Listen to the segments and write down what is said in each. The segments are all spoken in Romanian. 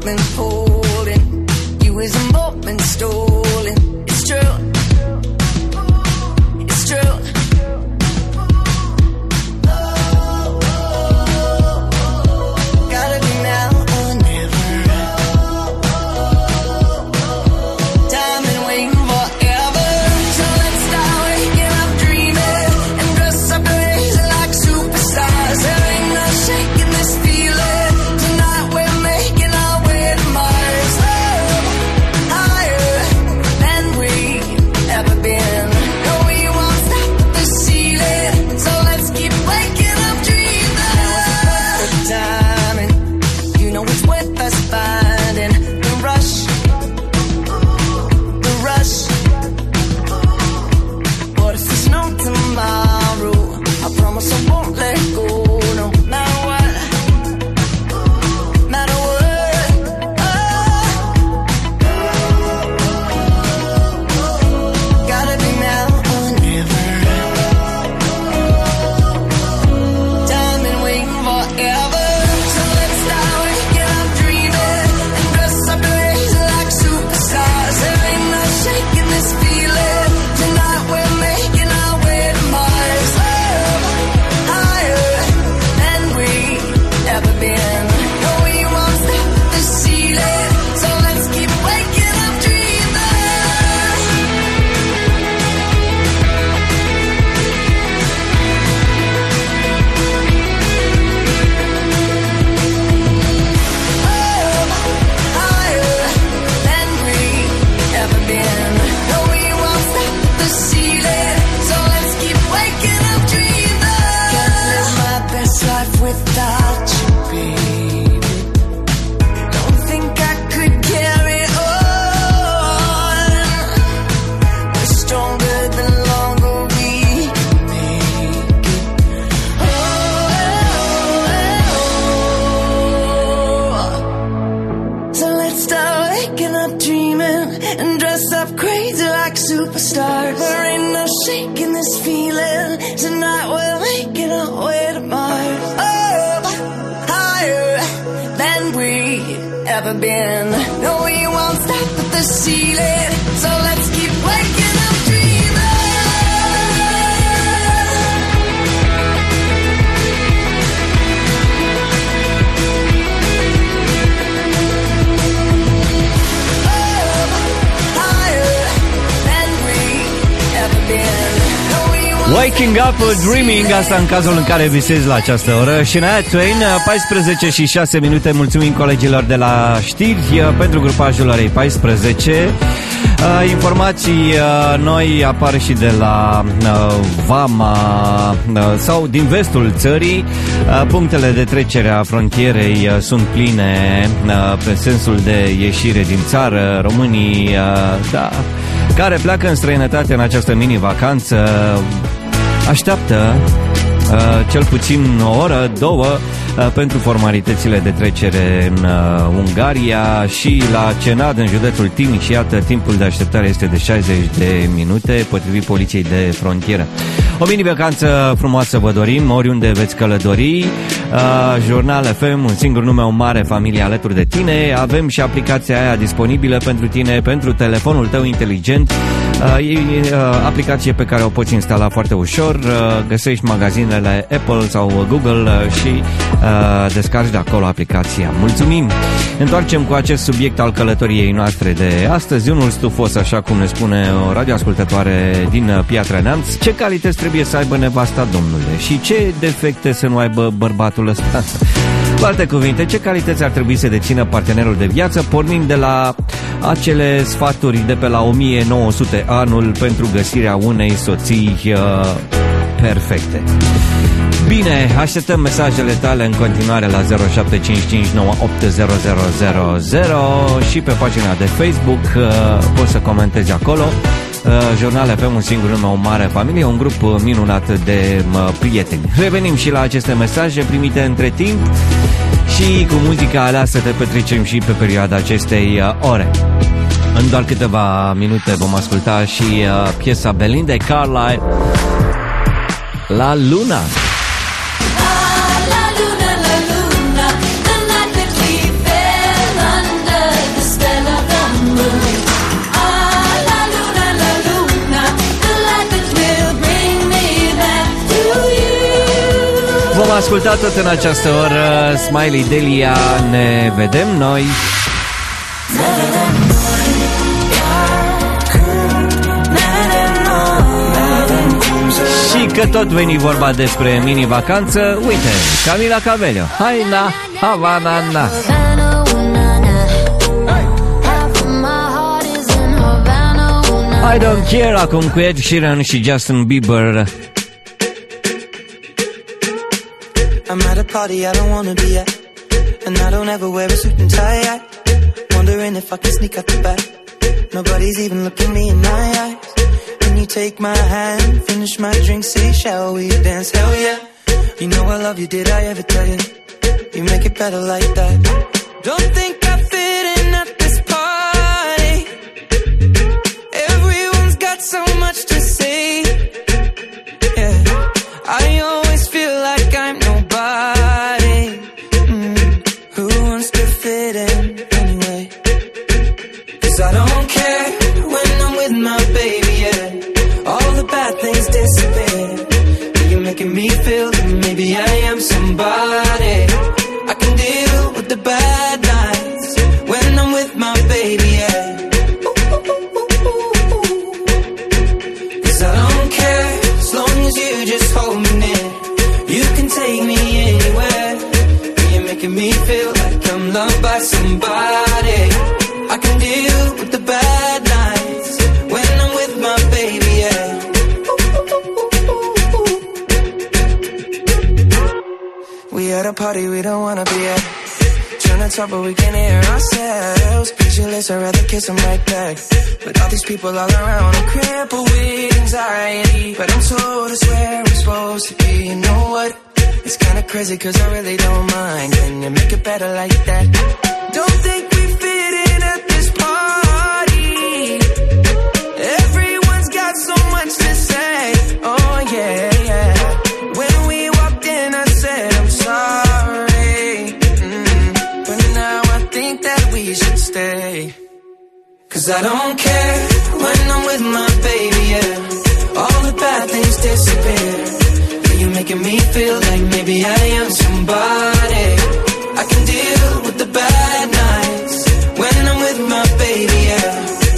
moment holding. You is a moment stolen. It's true. It's true. Gotta be now or never. Time been waiting forever. So let's start waking up dreaming and dress up crazy like superstars. There ain't no shaking this feeling. Tonight we're making our way to Mars. Oh, higher than we've ever been. No, we won't stop at the ceiling. So let's keep waking up dreaming. The timing, you know it's worth us finding. The rush, the rush. What if there's no tomorrow? I promise I won't let go, no matter what, matter what. Gotta be now or never. Time been waiting forever. So let's start waking up dreaming and dress up crazy like superstars. There ain't no shaking this feeling. Tonight we're making our way to Mars. Oh, higher than we've ever been. No, we won't stop at the ceiling. So let's keep waking up dreaming. Higher than we've ever been. No, we won't stop at the ceiling. So let's keep waking up dreaming. Can't live my best life without you, baby. Don't think I could carry on. We're stronger the longer we make it. So let's start waking up dreaming and dress up crazy like superstars. There ain't no shaking this feeling. Tonight we're making our way to Mars. Oh, higher than we've ever been. No, we won't stop at the ceiling. So let's keep waking up dreaming. Waking Up Dreaming, asta în cazul în care visezi la această oră. Shania Twain, 14 și 6 minute. Mulțumim colegilor de la știri pentru grupajul orei 14. Informații noi apar și de la Vama sau din vestul țării. Punctele de trecere a frontierei sunt pline pe sensul de ieșire din țară. Românii care pleacă în străinătate în această mini-vacanță așteaptă cel puțin o oră, două pentru formalitățile de trecere în Ungaria și la Cenad, în județul Timiș. Iată, timpul de așteptare este de 60 de minute, potrivit Poliției de Frontieră. O mini-vacanță frumoasă vă dorim, oriunde veți călători. Jurnal FM, un singur nume, o mare familie alături de tine. Avem și aplicația aia disponibilă pentru tine, pentru telefonul tău inteligent. E aplicație pe care o poți instala foarte ușor. Găsești magazinele Apple sau Google și descarci de acolo aplicația. Mulțumim! Întoarcem cu acest subiect al călătoriei noastre de astăzi, unul stufos, așa cum ne spune o radioascultătoare din Piatra Neamț. Ce calități trebuie să aibă nevasta, domnule? Și ce defecte să nu aibă bărbatul ăsta? Cu alte cuvinte, ce calități ar trebui să dețină partenerul de viață, pornind de la acele sfaturi de pe la 1900 anul pentru găsirea unei soții perfecte. Bine, așteptăm mesajele tale în continuare la 0755980000 și pe pagina de Facebook poți să comentezi acolo. Jurnal FM, un singur nume, o mare familie, un grup minunat de prieteni. Revenim și la aceste mesaje primite între timp și cu muzica aleasă te petrecem și pe perioada acestei ore. În doar câteva minute vom asculta și piesa Belinda Carlisle, La Luna. La luna, the night that we fell under. Am ascultat tot în această oră Smiley Delia, ne vedem noi. Și că tot veni vorba despre mini-vacanță, uite, Camila Cabello, hai la Havana, na. I don't care, acum cu Ed Sheeran și Justin Bieber. I'm at a party I don't wanna be at, and I don't ever wear a suit and tie yet. Wondering if I can sneak out the back. Nobody's even looking me in my eyes. When you take my hand, finish my drink, say shall we dance? Hell yeah. You know I love you, did I ever tell you? You make it better like that. Don't think I fit in at this party. Everyone's got so much to say. Yeah, I always feel like I'm nobody. Who wants to fit in anyway? 'Cause I don't care when I'm with my baby, yeah. All the bad things disappear. You're making me feel that maybe I am somebody. I can deal with the bad nights when I'm with my baby, yeah. 'Cause I don't care as long as you just hold me near. You can take me anywhere. You're making me feel like I'm loved by somebody. I can deal with the bad nights when I'm with my baby, yeah. We at a party we don't wanna be at. Trying to talk but we can hear ourselves. Pictureless, I'd rather kiss them right back. But all these people all around, I'm crippled with anxiety. But I'm told it's where I'm supposed to be. You know what? It's kinda crazy 'cause I really don't mind. Can you make it better like that? Don't think we fit in at this party. Everyone's got so much to say. Oh yeah, yeah. When we walked in I said I'm sorry. But now I think that we should stay. 'Cause I don't care when I'm with my baby, yeah. All the bad things disappear. You're making me feel like maybe I am somebody. I can deal with the bad nights when I'm with my baby, yeah.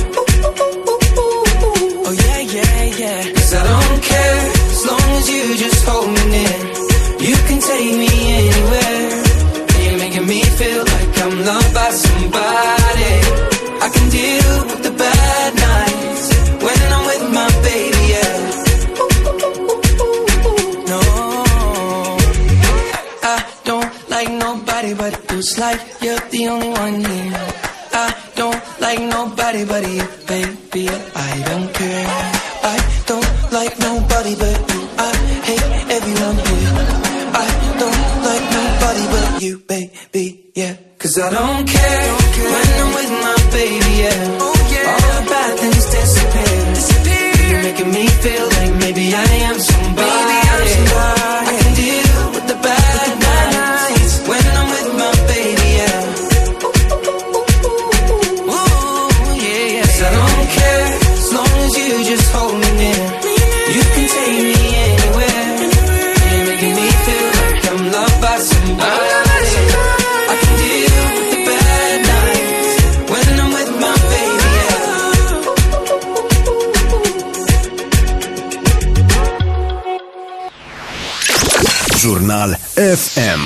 Oh yeah, yeah, yeah. 'Cause I don't care as long as you just hold me near. You can take me anywhere. You're making me feel like I'm loved by somebody. I can deal with the bad nights when I'm with my baby, yeah. Nobody but it's like you're the only one here. I don't like nobody but you, baby. I don't care. I don't like nobody but you. I hate everyone here. I don't like nobody but you, baby. Yeah. 'Cause I don't care when I'm with my baby. Yeah. Oh yeah. All the bad things disappear. You're making me feel like maybe I am somebody. I can deal with the bad nights when I'm with my baby, yeah. Ooh, yeah, yeah. 'Cause I don't care as long as you just hold me near. You can take me anywhere. You're making me feel like I'm loved by somebody. I can deal with the bad nights when I'm with my baby, yeah. Jurnal FM.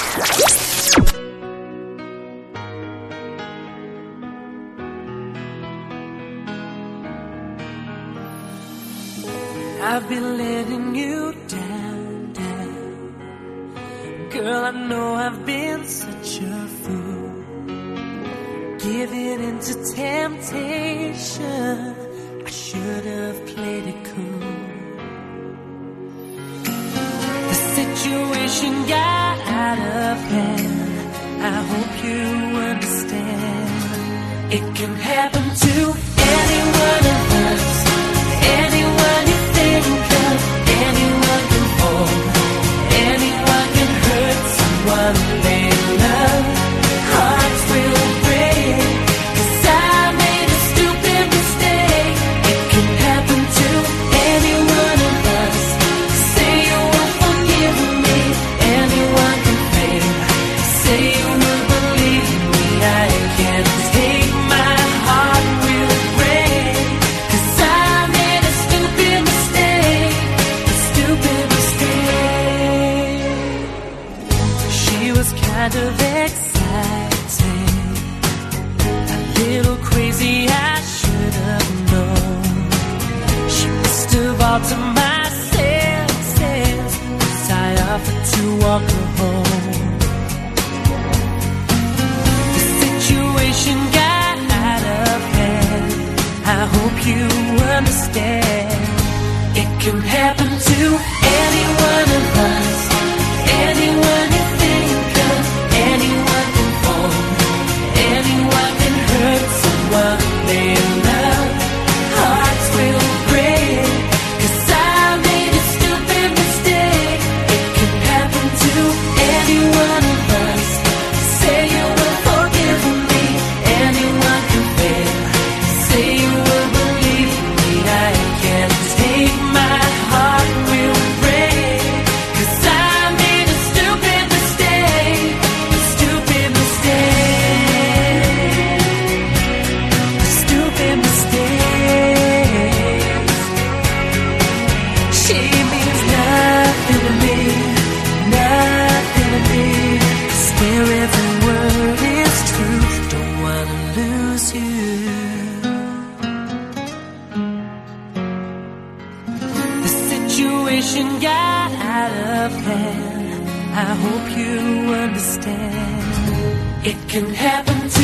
I've been letting you down, down. Girl, I know I've been such a fool, giving into temptation. I should have played it cool. The situation got out of hand. I hope you understand. It can happen to any one of us. Anyone you think of, anyone can fall, anyone can hurt someone they love. Hearts will break, 'cause I made a stupid mistake. It can happen to any one of us. Say you won't forgive me, kind of exciting, a little crazy, I should have known. She must have altered my senses as I offered to walk her home. The situation got out of hand, I hope you understand. It can happen to any one of us, anyone you think of, anyone can fall, anyone can hurt someone they love. Hearts will break, 'cause I made a stupid mistake. It can happen to any one of us. Say you will forgive me, anyone can fail. Say you will believe me, I can't take my heart will break, 'cause I made a stupid mistake, a stupid mistake, a stupid mistake. She means nothing to me, nothing to me. I swear every word is truth, don't wanna lose you. The situation got out of hand, I hope you understand. It can happen to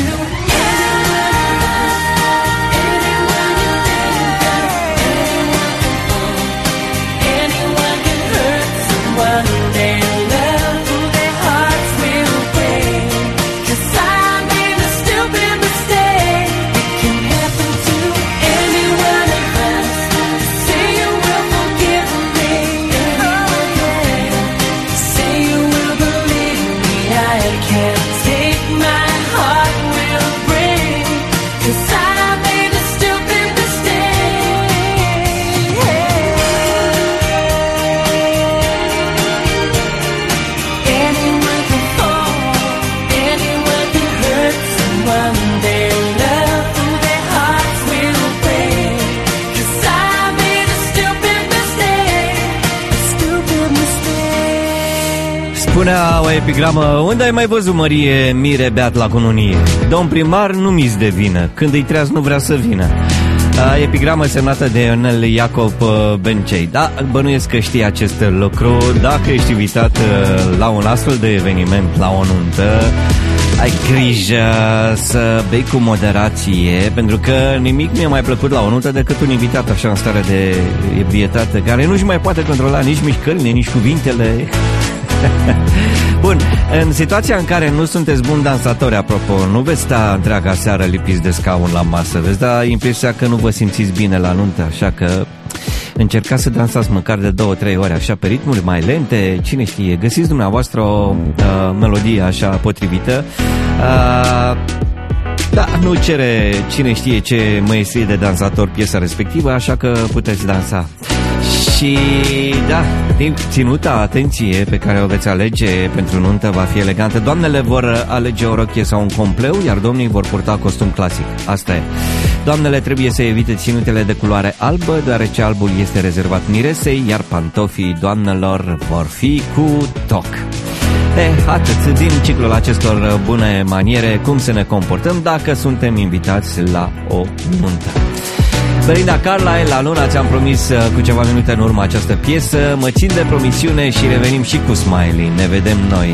anyone you think of, anyone can fall, anyone can hurt someone they love. Their hearts will break, 'cause I made a stupid mistake. It can happen to any one of us. Say you will forgive me, anyone can. Say you will believe me, I can't take my heart will break, 'cause I made a stupid mistake. Anyone can fall, anyone can hurt someone they love. Their hearts will break, 'cause I made a stupid mistake, a stupid mistake. Spunea o epigramă: unde ai mai văzut mărie, mire beat la cununie? Domn primar nu mi-ți de vină, când îi treaz nu vrea să vină. Epigramă semnată de Ionel Iacob Bencei. Da, bănuiesc că știi acest lucru. Dacă ești invitat la un astfel de eveniment, la o nuntă, ai grijă să bei cu moderație, pentru că nimic mi-a mai plăcut la o nuntă decât un invitat așa în stare de ebrietate, care nu-și mai poate controla nici mișcările, nici cuvintele. Bun, în situația în care nu sunteți buni dansatori, apropo, nu veți sta întreaga seară lipiți de scaun la masă, veți da impresia că nu vă simțiți bine la nuntă, așa că încercați să dansați măcar de 2-3 ore așa pe ritmuri mai lente, cine știe, găsiți dumneavoastră o melodie așa potrivită. Da, nu cere cine știe ce măiestrie de dansator piesa respectivă, așa că puteți dansa. Și da, ținuta atenție pe care o veți alege pentru nuntă va fi elegantă. Doamnele vor alege o rochie sau un compleu, iar domnii vor purta costum clasic. Asta e. Doamnele trebuie să evite ținutele de culoare albă, deoarece albul este rezervat miresei, iar pantofii doamnelor vor fi cu toc. Atât din ciclul acestor bune maniere, cum să ne comportăm dacă suntem invitați la o nuntă. Belinda Carlisle, la Luna, ți-am promis cu ceva minute în urmă această piesă. Mă țin de promisiune și revenim și cu Smiley. Ne vedem noi.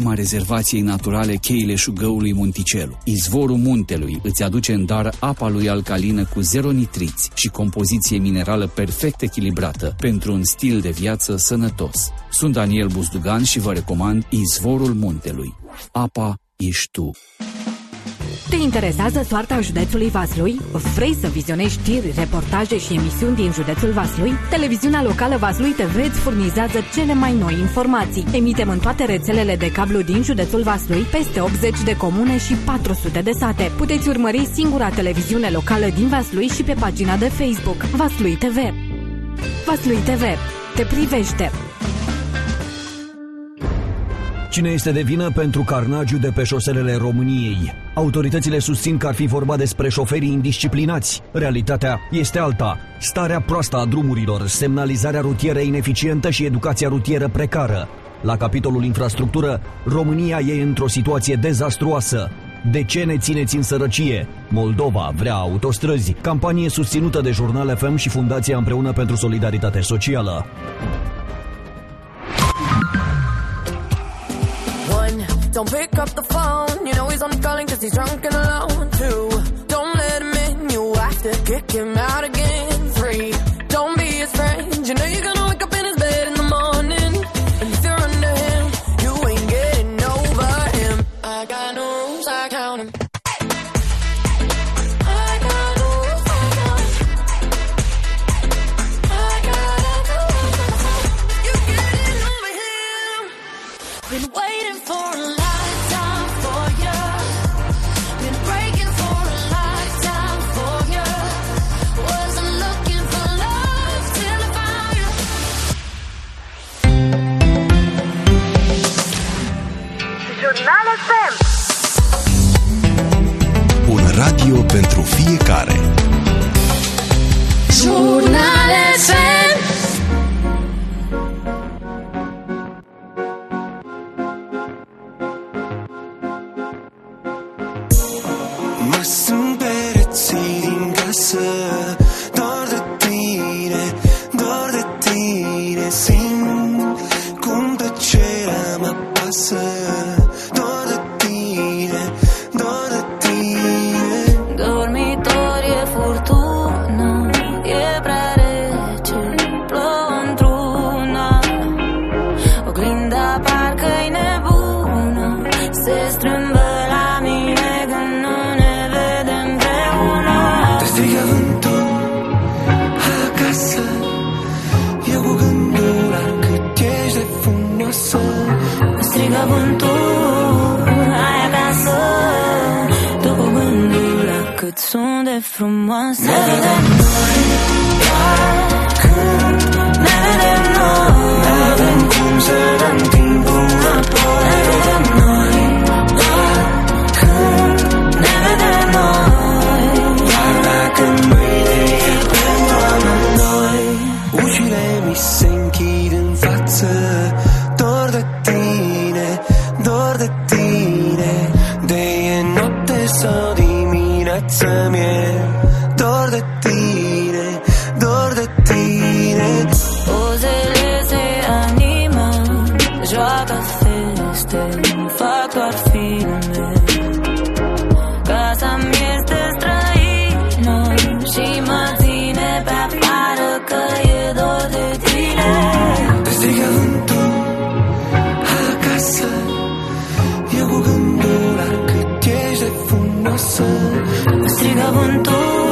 inima rezervației naturale Cheile Șugăului Munticelu. Izvorul Muntelui îți aduce în dar apa lui alcalină cu 0 nitriți și compoziție minerală perfect echilibrată pentru un stil de viață sănătos. Sunt Daniel Buzdugan și vă recomand Izvorul Muntelui. Apa ești tu. Te interesează soarta județului Vaslui? Vrei să vizionezi știri, reportaje și emisiuni din județul Vaslui? Televiziunea locală Vaslui TV îți furnizează cele mai noi informații. Emitem în toate rețelele de cablu din județul Vaslui, peste 80 de comune și 400 de sate. Puteți urmări singura televiziune locală din Vaslui și pe pagina de Facebook Vaslui TV. Vaslui TV te privește. Cine este de vină pentru carnagiul de pe șoselele României? Autoritățile susțin că ar fi vorba despre șoferii indisciplinați. Realitatea este alta. Starea proastă a drumurilor, semnalizarea rutieră ineficientă și educația rutieră precară. La capitolul infrastructură, România e într-o situație dezastruoasă. De ce ne țineți în sărăcie? Moldova vrea autostrăzi. Campanie susținută de Jurnal FM și Fundația Împreună pentru Solidaritate Socială. Don't pick up the phone, you know he's only calling cause he's drunk and alone. 2, don't let him in, you have to kick him out again. 3, don't be his friend, you know you're gonna wake up in his bed in the morning. And if you're under him, you ain't getting over him. I got no rules, I count him. I got no rules, I count him. I got no rules, you're getting over him. Been waiting for a lifetime for you. Been breaking for a lifetime for you. Wasn't looking for love till I found you. Jurnal FM. Un radio pentru fiecare. Jurnal FM. Mă sunt pereții din casă, dor de tine, dor de tine. Simt cum tăcerea mă pasă, dor de tine, dor de tine. Dormitor e furtună, e prea rece, plouă într-una. Oglinda parcă-i nebună, se strâmbă la mine când nu ne vedem împreună. Te strigă vântul acasă, eu cu gândul la cât ești de frumoasă. Te strigă vântul, hai acasă, tu cu gândul la cât sunt de frumoasă. Ne vedem noi, ne vedem noi, n-avem cum să dăm timpul înapoi. Ne vedem noi, ne vedem noi, doar dacă mâine e pentru amândoi. Ușile mi se închid în față, dor de tine, dor de tine. De e noapte sau dimineață mie, dor de tine, dor de tine. Pozele se animă, joacă feste, fac doar filme. Casa-mi este străină și mă ține pe afară că e dor de tine. Te strigă vântul acasă, eu cu gândul la cât ești de frumoasă. Te strigă vântul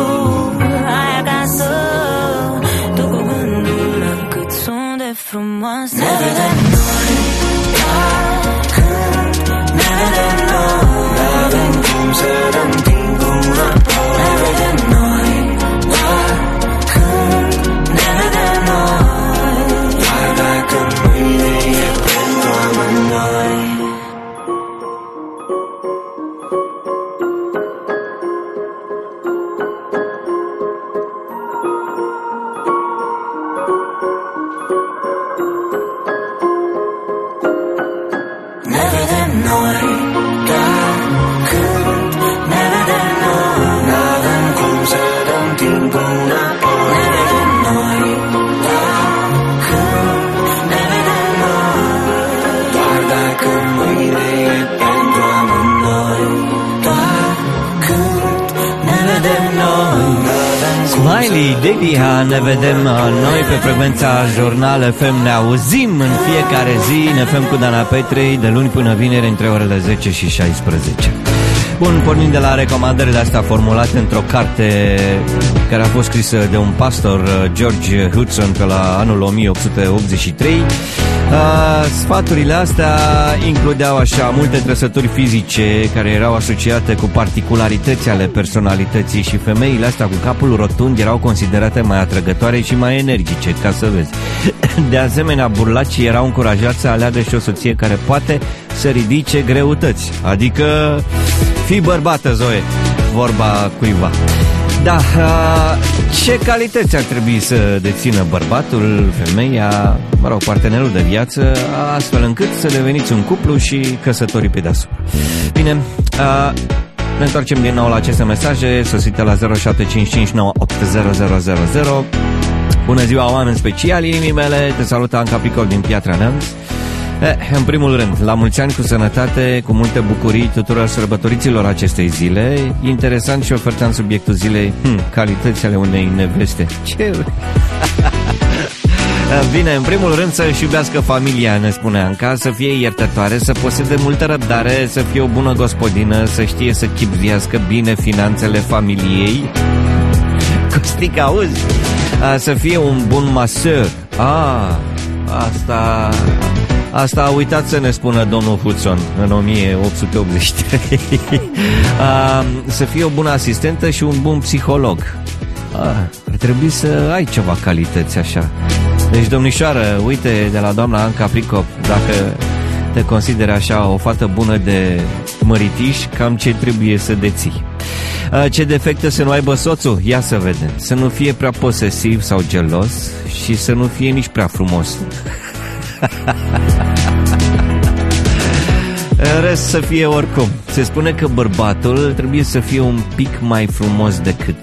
Smiley, Delia, ne vedem noi pe frecvența Jurnal FM, ne auzim în fiecare zi, ne FM cu Dana Petrei, de luni până vineri, între orele 10 și 16. Bun, pornind de la recomandările astea formulate într-o carte care a fost scrisă de un pastor, George Hudson, pe la anul 1883, sfaturile astea includeau așa multe trăsături fizice care erau asociate cu particularități ale personalității și femeile astea cu capul rotund erau considerate mai atrăgătoare și mai energice, ca să vezi. De asemenea, burlacii erau încurajați să aleagă și o soție care poate să ridice greutăți, adică fii bărbată, Zoe, vorba cuiva. Da, ce calități ar trebui să dețină bărbatul, femeia, mă rog, partenerul de viață, astfel încât să deveniți un cuplu și căsătorii pe deasupra? Bine, ne întoarcem din nou la aceste mesaje sosite la 0755980000. Bună ziua, oameni speciali, inimii mele, te salută Anca Picol din Piatra Neamț. În primul rând, la mulți ani, cu sănătate, cu multe bucurii tuturor sărbătoriților acestei zile. Interesant și ofertant subiectul zilei, calități ale unei neveste. Ce? Bine, în primul rând să-și iubească familia, ne spune Anca, să fie iertătoare, să posede multă răbdare, să fie o bună gospodină, să știe să chipzuiască bine finanțele familiei. Costic, auzi? Să fie un bun maseur. Asta a uitat să ne spună domnul Hudson în 1883. Să fie o bună asistentă și un bun psiholog. Ar trebui să ai ceva calități așa. Deci, domnișoară, uite de la doamna Anca Pricop, dacă te consideri așa o fată bună de măritiș, cam ce trebuie să deții. Ce defecte să nu aibă soțul? Ia să vedem. Să nu fie prea posesiv sau gelos și să nu fie nici prea frumos. În rest, să fie oricum. Se spune că bărbatul trebuie să fie un pic mai frumos decât...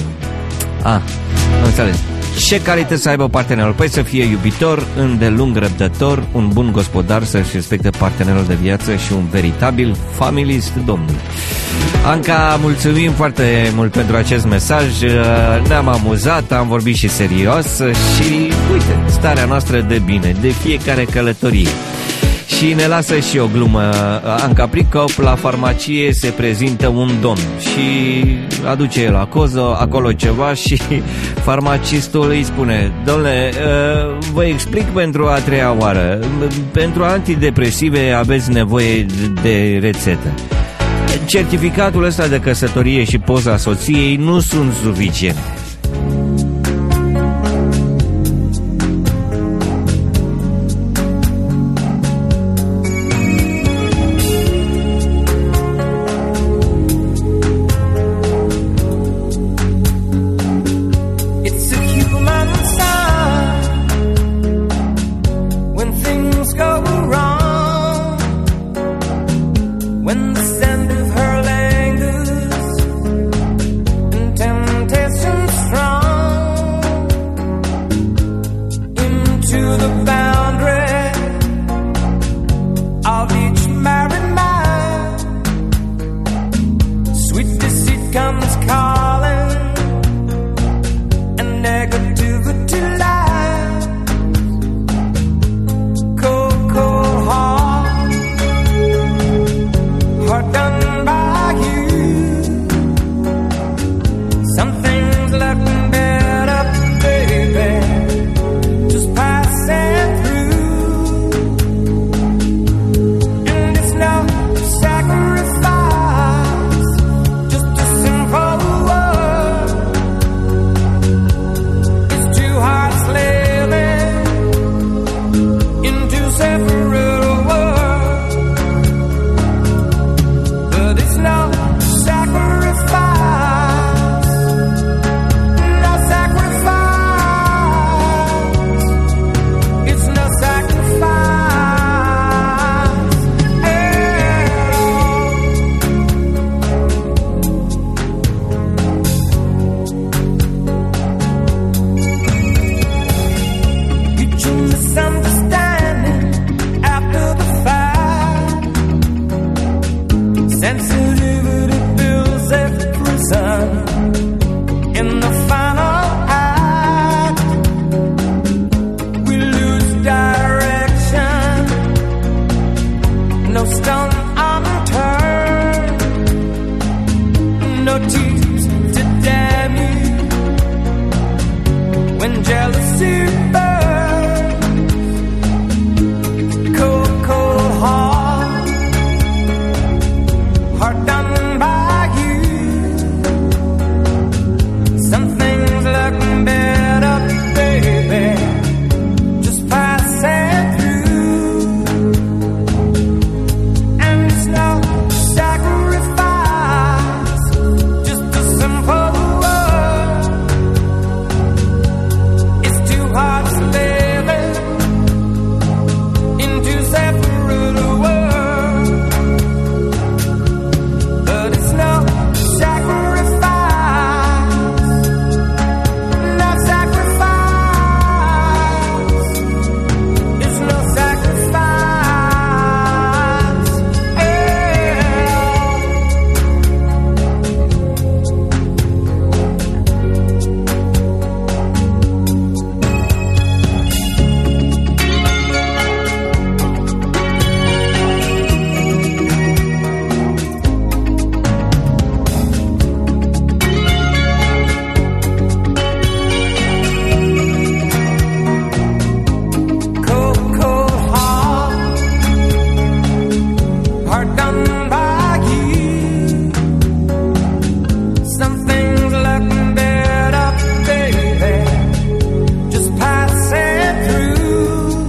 înțeles. Ce calități să aibă partenerul? Păi să fie iubitor, îndelung răbdător, un bun gospodar, să-și respecte partenerul de viață și un veritabil familist, domnul. Anca, mulțumim foarte mult pentru acest mesaj. Ne-am amuzat, am vorbit și serios și, uite, starea noastră de bine, de fiecare călătorie. Și ne lasă și o glumă Anca Pricop, la farmacie se prezintă un domn și aduce el acolo ceva și farmacistul îi spune: domnule, vă explic pentru a treia oară, pentru antidepresive aveți nevoie de rețetă. Certificatul ăsta de căsătorie și poza soției nu sunt suficiente. Sacrifice just a simple no tears to damn you. When jealousy burns, cold, cold heart done by you. Some things look better, baby, just passing through. And it's no sacrifice, just a simple word. It's two hearts living in two separate worlds. But it's no sacrifice, no sacrifice. It's no sacrifice at cold, cold heart done by you. Some things look better, baby, just passing through.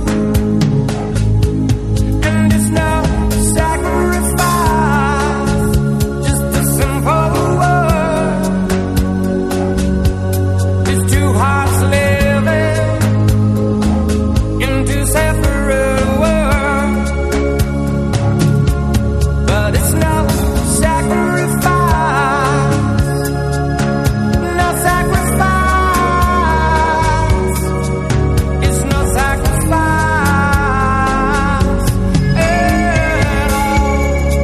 And it's no sacrifice, just a simple word. It's two hearts living in two separate worlds. But it's no sacrifice, no sacrifice. It's no sacrifice at all.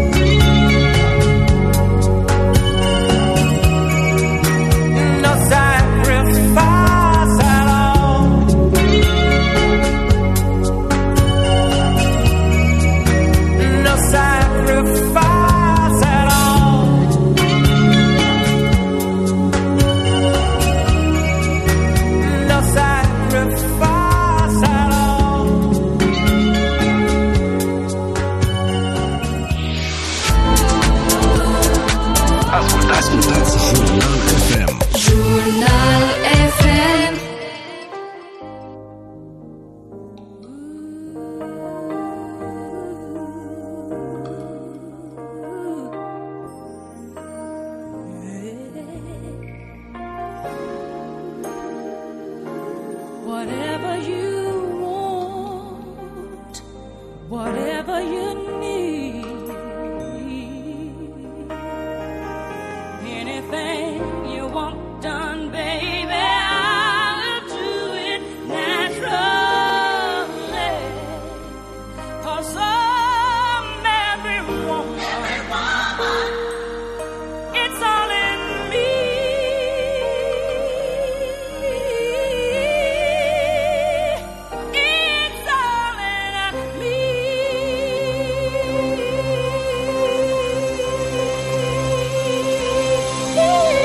No sacrifice at all. No sacrifice at all. No sacrifice at all. Ascultați Jurnal FM. Jurnal FM. Whatever you want, whatever you need, anything you want done, baby, I'll do it naturally. 'Cause I'm every woman, it's all in me. It's all in me. Yeah.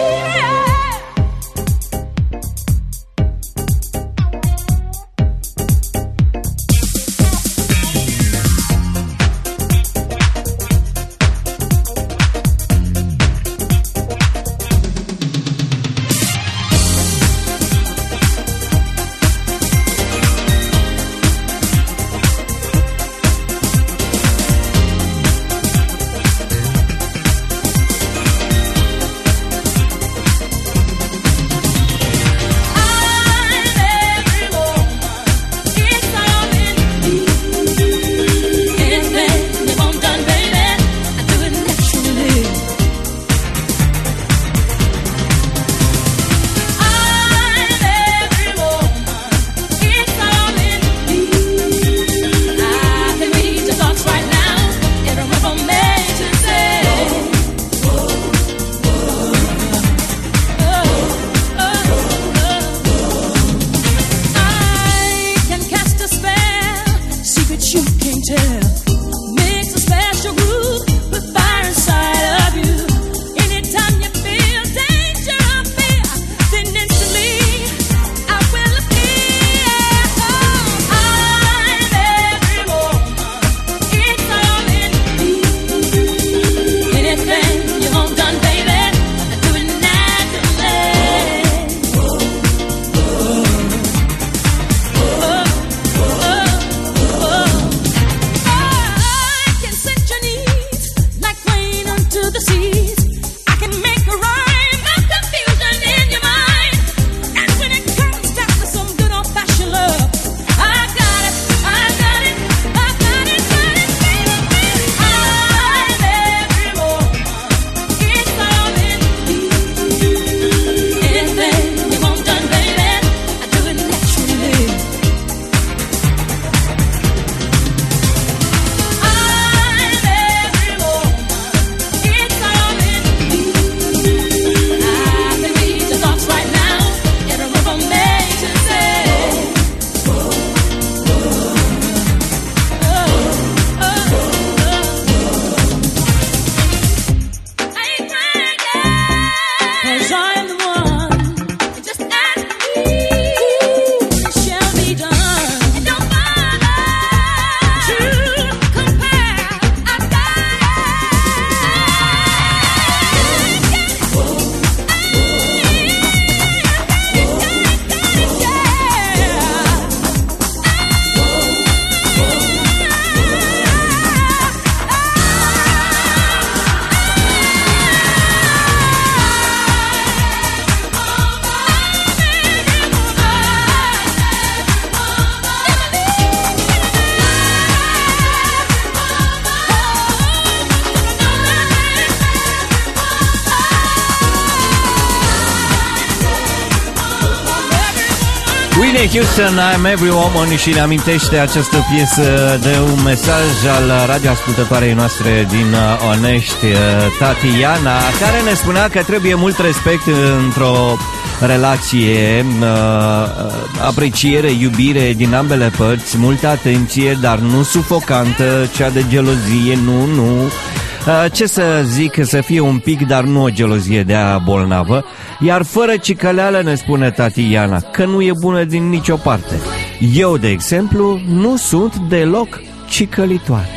Whitney Houston, I'm Every Woman, și ne amintește această piesă de un mesaj al radioascultătoarei noastre din Onești, Tatiana, care ne spunea că trebuie mult respect într-o relație, apreciere, iubire din ambele părți, multă atenție, dar nu sufocantă, cea de gelozie, nu. Ce să zic, să fie un pic, dar nu o gelozie de aia bolnavă. Iar fără cicăleală, ne spune Tatiana, că nu e bună din nicio parte. Eu, de exemplu, nu sunt deloc cicălitoare.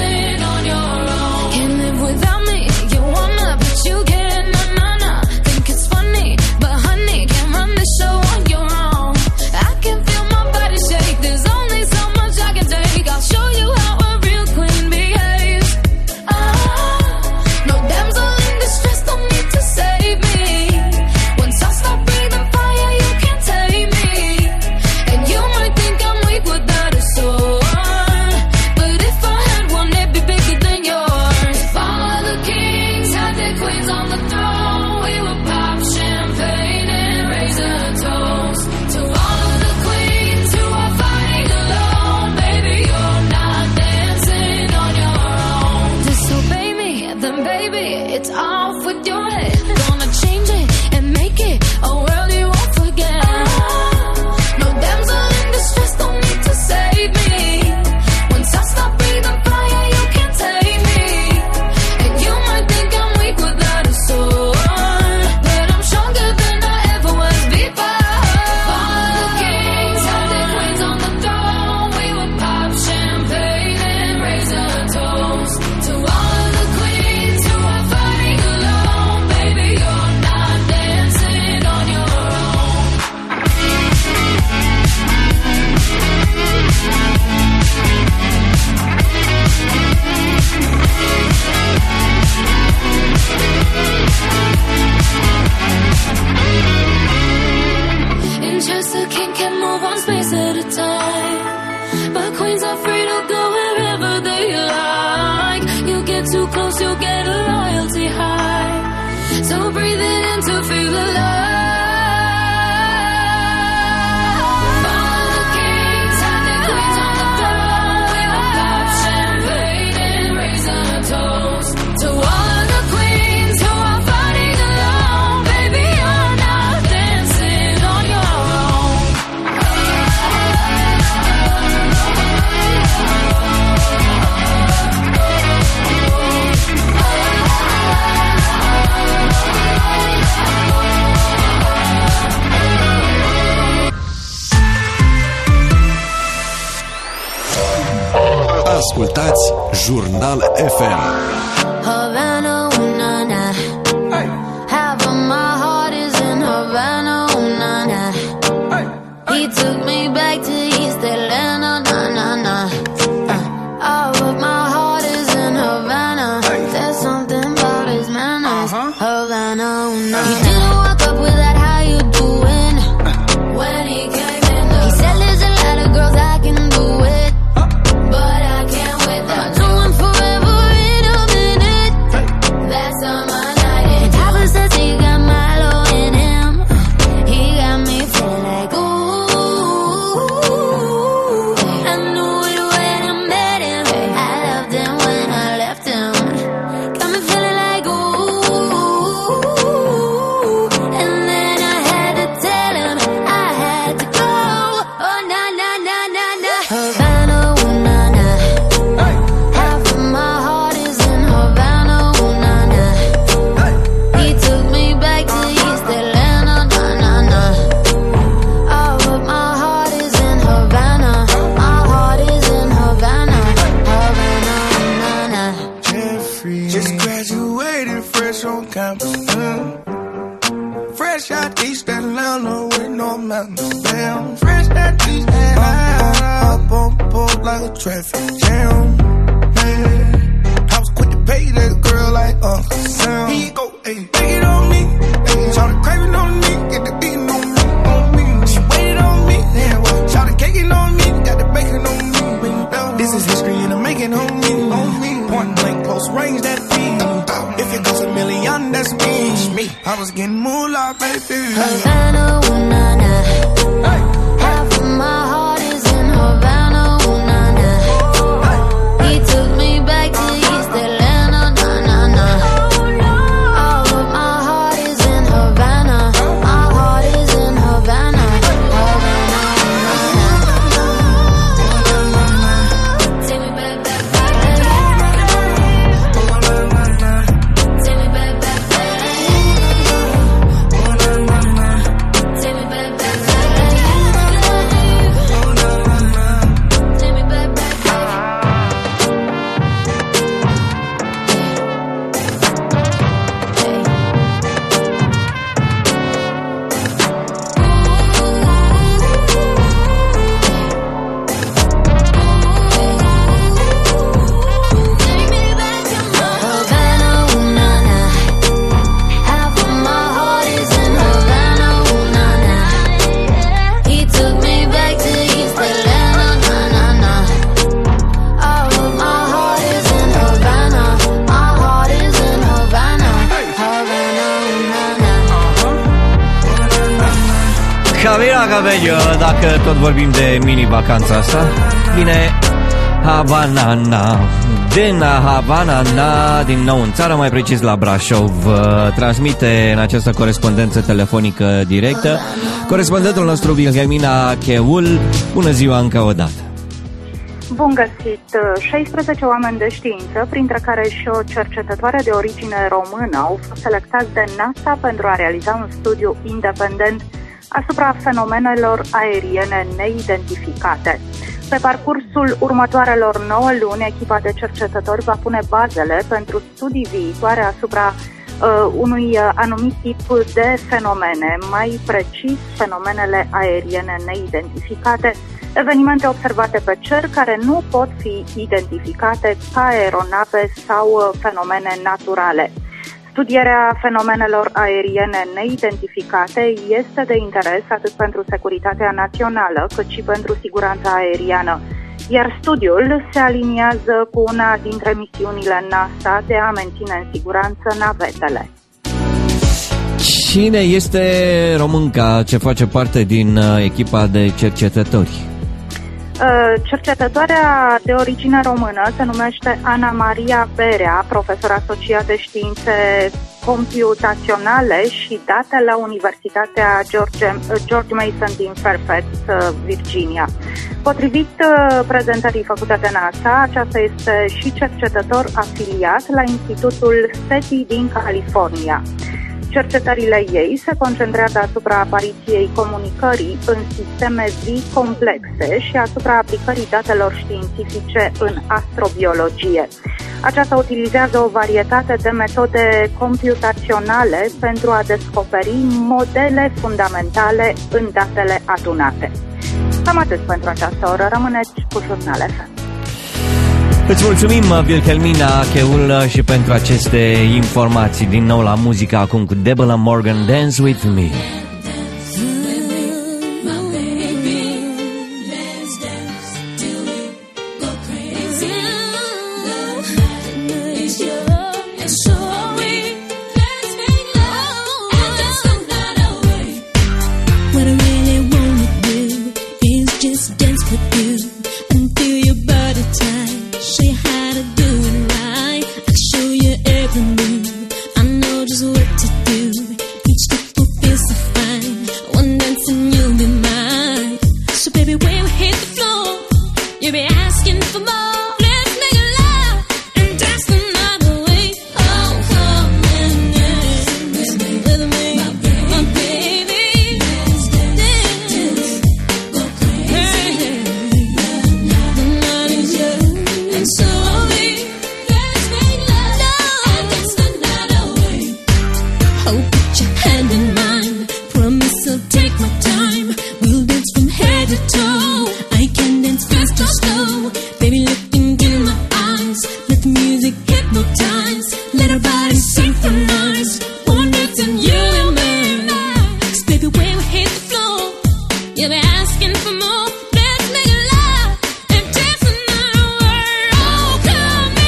Ascultați Jurnal FM. Havana, na na. Half of my heart is in Havana, na na. He took me back to East Atlanta, na na na. All of my heart is in Havana. There's something about his manners. Havana, na. He didn't walk up with that "how you doing" when he came in. He said there's a lot of girls I can do it, but I can't with that. No one forever in a minute. That's on my night. And Papa says he got Milo in him. He got me feeling like ooh. I knew it when I met him. I loved him when I left him. Got me feeling like ooh. And then I had to tell him I had to go. Oh na na na na na. Havana, ooh na na. Half of my heart is in Havana, ooh na na. He took me back to East Atlanta, na na na. All of my heart is in Havana. My heart is in Havana, Havana, na na. Jeffrey. Just graduated fresh on campus. Fresh out East Atlanta with no mountains. Damn, fresh out East Atlanta. Up on board like a traffic jam. Man, I was quick to pay that girl like Uncle Sam. Here you go, ayy, take it on me. Ayy, shout the craving on me, get the beating on me, on me. She waited on me, yeah, well, shout the caking on me, got the bacon on me. This is history and I'm making on me, on me. Point blank, close range, that beat. If it goes a million, that's me. I was getting moolah, baby. Havana, ooh na na. Half Camila Cabello, dacă tot vorbim de mini-vacanța asta. Bine, Havana, din Havana, din nou în țară, mai precis la Brașov, transmite în această corespondență telefonică directă corespondentul nostru Wilhelmina Cheul. Bună ziua încă o dată! Bun găsit! 16 oameni de știință, printre care și o cercetătoare de origine română, au fost selectați de NASA pentru a realiza un studiu independent asupra fenomenelor aeriene neidentificate. Pe parcursul următoarelor 9 luni, echipa de cercetători va pune bazele pentru studii viitoare asupra unui anumit tip de fenomene, mai precis fenomenele aeriene neidentificate, evenimente observate pe cer care nu pot fi identificate ca aeronave sau fenomene naturale. Studierea fenomenelor aeriene neidentificate este de interes atât pentru securitatea națională cât și pentru siguranța aeriană, iar studiul se aliniază cu una dintre misiunile NASA de a menține în siguranță navetele. Cine este românca ce face parte din echipa de cercetători? Cercetătoarea de origine română se numește Ana Maria Berea, profesor asociat de științe computaționale și date la Universitatea George Mason din Fairfax, Virginia. Potrivit prezentării făcute de NASA, aceasta este și cercetător afiliat la Institutul SETI din California. Cercetările ei se concentrează asupra apariției comunicării în sisteme vii complexe și asupra aplicării datelor științifice în astrobiologie. Aceasta utilizează o varietate de metode computaționale pentru a descoperi modele fundamentale în datele adunate. Cam atât pentru această oră. Rămâneți cu Jurnal FM. Îți mulțumim, Wilhelmina Cheul, și pentru aceste informații. Din nou la muzică acum cu Deborah Morgan, Dance With Me.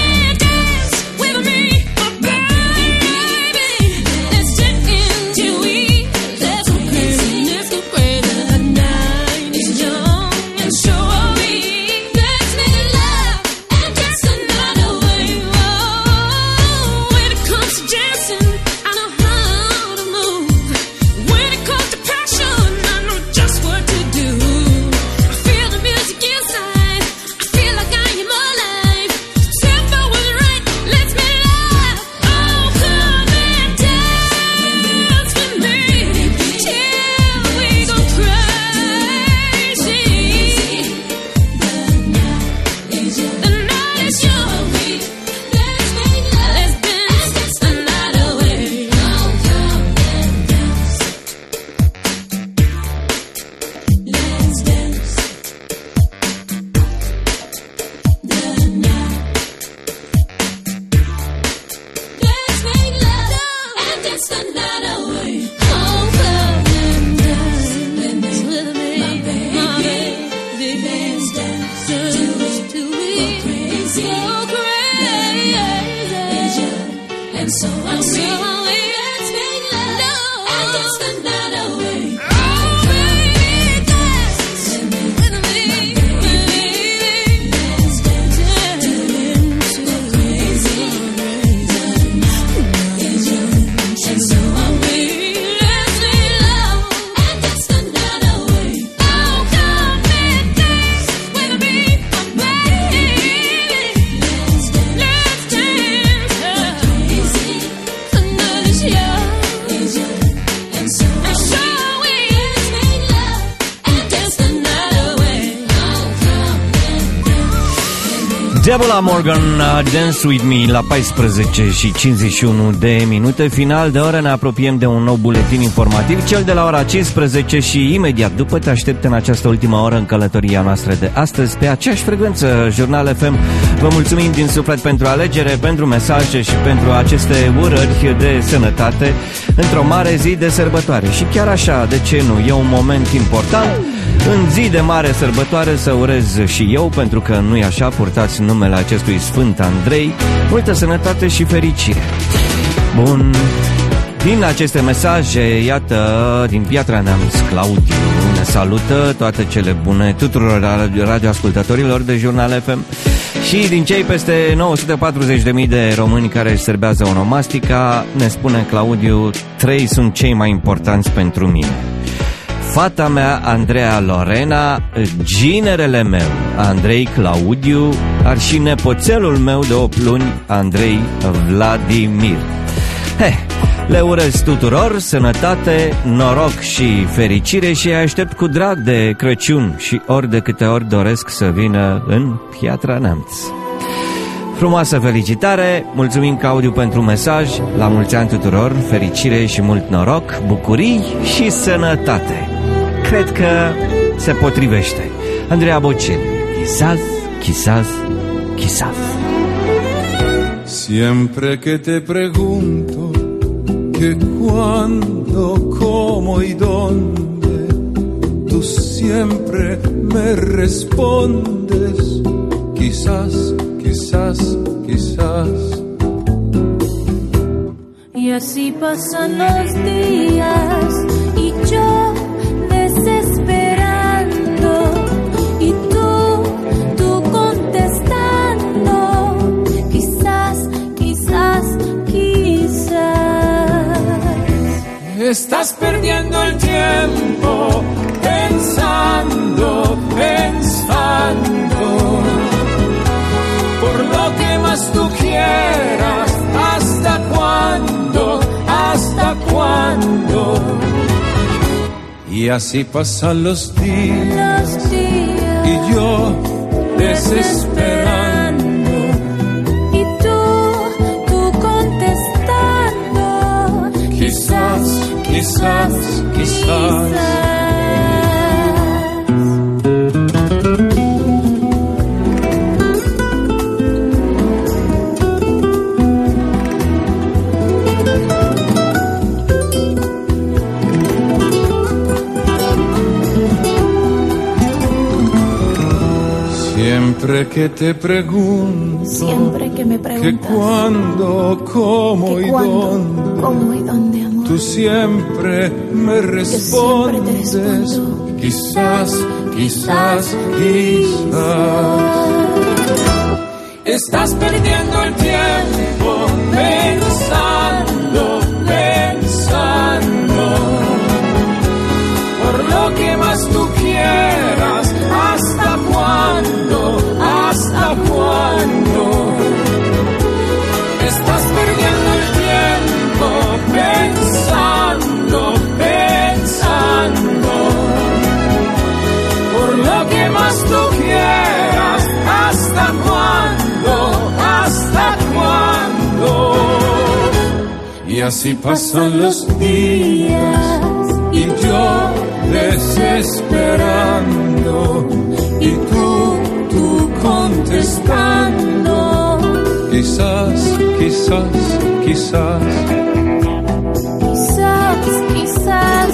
Till we Zebula Morgan, Dance With Me la 14 și 51 de minute. Final de oră, ne apropiem de un nou buletin informativ, cel de la ora 15 și imediat după te aștept în această ultimă oră în călătoria noastră de astăzi pe aceeași frecvență, Jurnal FM. Vă mulțumim din suflet pentru alegere, pentru mesaje și pentru aceste urări de sănătate într-o mare zi de sărbătoare. Și chiar așa, de ce nu? E un moment important în zi de mare sărbătoare să urez și eu, pentru că nu-i așa, purtați numele acestui Sfânt Andrei, multă sănătate și fericire. Bun, din aceste mesaje, iată, din Piatra Neamț, Claudiu ne salută, toate cele bune tuturor radioascultătorilor de Jurnal FM. Și din cei peste 940.000 de români care își serbează onomastica, ne spune Claudiu, 3 sunt cei mai importanți pentru mine: fata mea, Andreea Lorena, ginerele meu, Andrei Claudiu, dar și nepoțelul meu de 8 luni, Andrei Vladimir. Le urez tuturor sănătate, noroc și fericire și aștept cu drag de Crăciun și ori de câte ori doresc să vină în Piatra Neamț. Frumoasă felicitare, mulțumim Claudiu pentru mesaj, la mulți ani tuturor, fericire și mult noroc, bucurii și sănătate. Cred că se potrivește. Andreea Bocelli, quizás, quizás, quizás. Siempre que te pregunto que cuándo, cómo y dónde, tú siempre me respondes quizás, quizás, quizás. Y así pasan los días y yo desesperando y tú contestando quizás, quizás, quizás. Estás perdiendo el tiempo pensando, pensando por lo que más tú quieras. ¿Hasta cuándo? ¿Hasta cuándo? Y así pasan los días y yo desesperando y tú contestando quizás, quizás, quizás. Siempre que te pregunto, siempre que me preguntas que cuándo, cómo y dónde, amor, tú siempre me respondes quizás, quizás, quizás. Estás perdiendo el tiempo pensando, pensando por lo que más tú quieras. ¿Hasta cuándo? ¿Hasta cuándo? Estás perdiendo el tiempo pensando, pensando por lo que más tú quieras. ¿Hasta cuándo? ¿Hasta cuándo? Y así pasan los días y yo desesperando y tú contestando quizás, quizás, quizás. Quizás, quizás,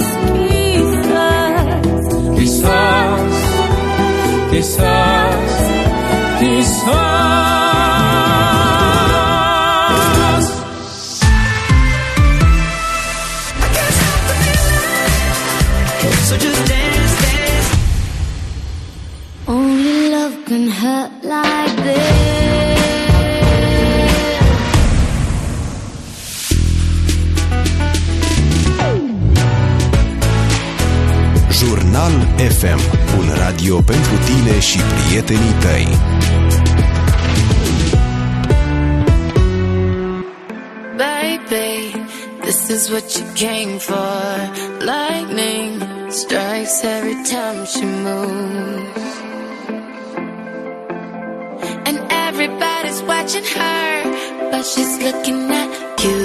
quizás. Quizás, quizás, quizás. So just dance, dance. Only love can hurt like this. Jurnal FM, un radio pentru tine și prietenii tăi. Baby, this is what you came for. Lightning strikes every time she moves, and every Everybody's watching her, but she's looking at you.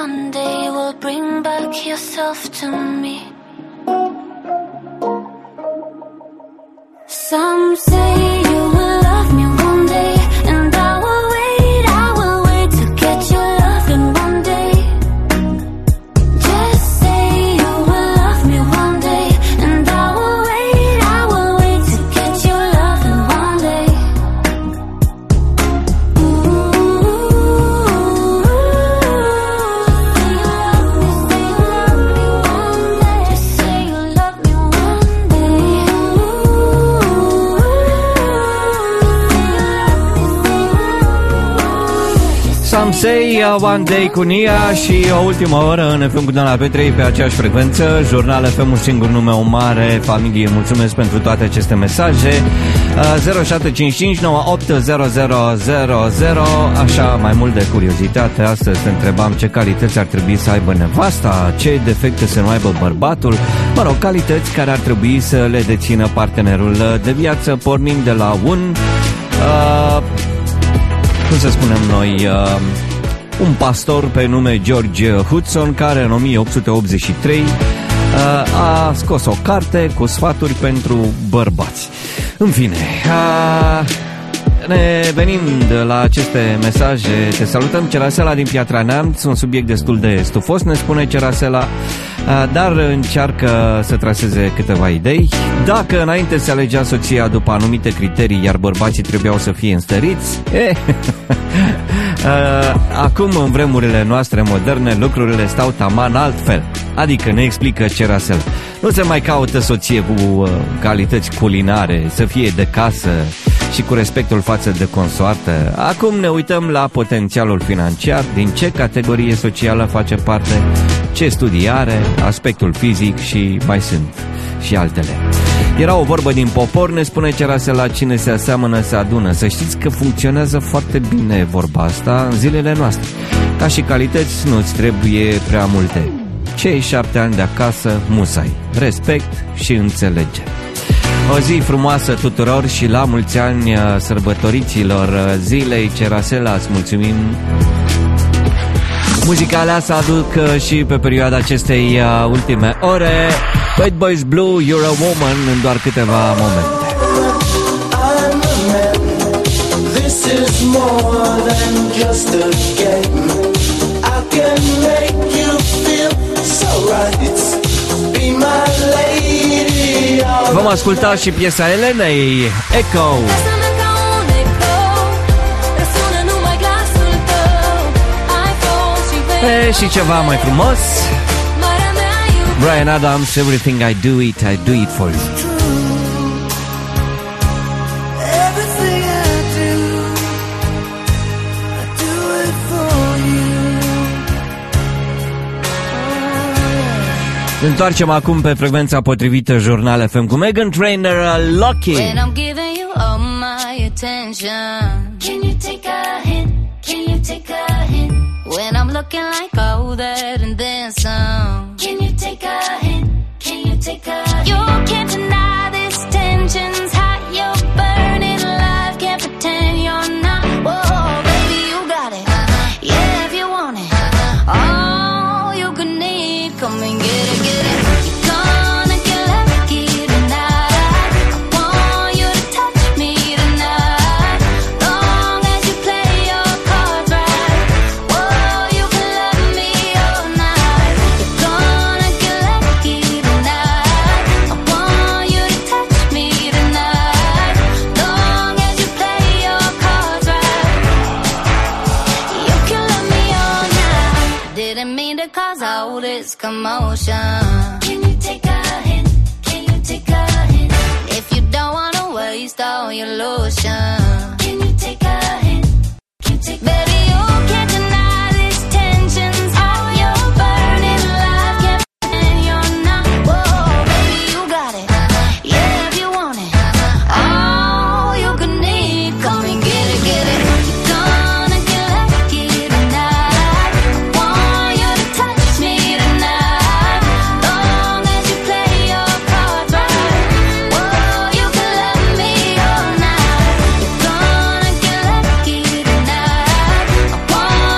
one day will bring back yourself to me. Some say you will love me one day, and I will wait to get your love in one day. Just say you will love me one day, and I will wait to get your love in one day. Just say you love me one day. Some Say One Day cu Nia și o ultimă oră în FM cu Dana Petrei pe aceeași frecvență. Jurnal FM, un singur nume, o mare familie. Mulțumesc pentru toate aceste mesaje. 0755 980000. Așa, mai mult de curiozitate, astăzi te întrebam ce calități ar trebui să aibă nevasta, ce defecte să nu aibă bărbatul. Mă rog, calități care ar trebui să le dețină partenerul de viață, pornind de la un cum să spunem noi, un pastor pe nume George Hudson, care în 1883 a scos o carte cu sfaturi pentru bărbați. În fine, ne venind la aceste mesaje, te salutăm. Cerasela din Piatra Neamț, un subiect destul de stufos, ne spune Cerasela, dar încearcă să traseze câteva idei. Dacă înainte se alegea soția după anumite criterii, iar bărbații trebuiau să fie înstăriți, acum în vremurile noastre moderne lucrurile stau taman altfel. Adică ne explică Cerasel, nu se mai caută soție cu calități culinare, să fie de casă și cu respectul față de consoartă. Acum ne uităm la potențialul financiar, din ce categorie socială face parte, ce studii are, aspectul fizic și mai sunt și altele. Era o vorbă din popor, ne spune Cerasela, cine se aseamănă se adună. Să știți că funcționează foarte bine vorba asta în zilele noastre. Ca și calități nu-ți trebuie prea multe. Cei 7 ani de acasă, musai, respect și înțelegere. O zi frumoasă tuturor și la mulți ani sărbătoriților zilei. Cerasela, îți mulțumim. Muzica alea să aduc și pe perioada acestei ultime ore. Bad Boys Blue, You're a Woman, în doar câteva momente. I'm a man. This is more than just a game. I can make you feel so right. Be my lady. Vom asculta și piesa Elenei, Echo. Și ceva mai frumos, Bryan Adams, Everything I Do It For You. Everything I do it for you. Ne întoarcem acum pe frecvența potrivită, Jurnal FM cu Meghan Trainor, Lucky. When I'm giving you all my attention, can you take a hint? Can you take a hint? When I'm looking like all that and then some, can you take a hint? Can you take a hint? You can't deny this tension's hot. You're burning alive, can't pretend you're not. Whoa, baby, you got it. Yeah, if you want it. All you can need, come and get it, get it. You're gonna get lucky tonight. I want you to touch me tonight. Long as you play your cards right. Whoa, you can love me all night. You're gonna get lucky tonight. I want you to touch me tonight. Long as you play your cards right. You can love me all night. Didn't mean to cause all this commotion. Can you take a hint? Can you take a hint? If you don't wanna waste all your lotion, can you take a hint? Can you take Baby, you can't deny this tension's hot. You're burning alive, can't pretend you're not. Whoa, baby, you got it. Yeah, if you want it. All you can need, come and get it, get it. You're gonna get lucky tonight. I want you to touch me tonight. Long as you play your cards right. Whoa, you can love me all night. You're gonna get lucky tonight. I want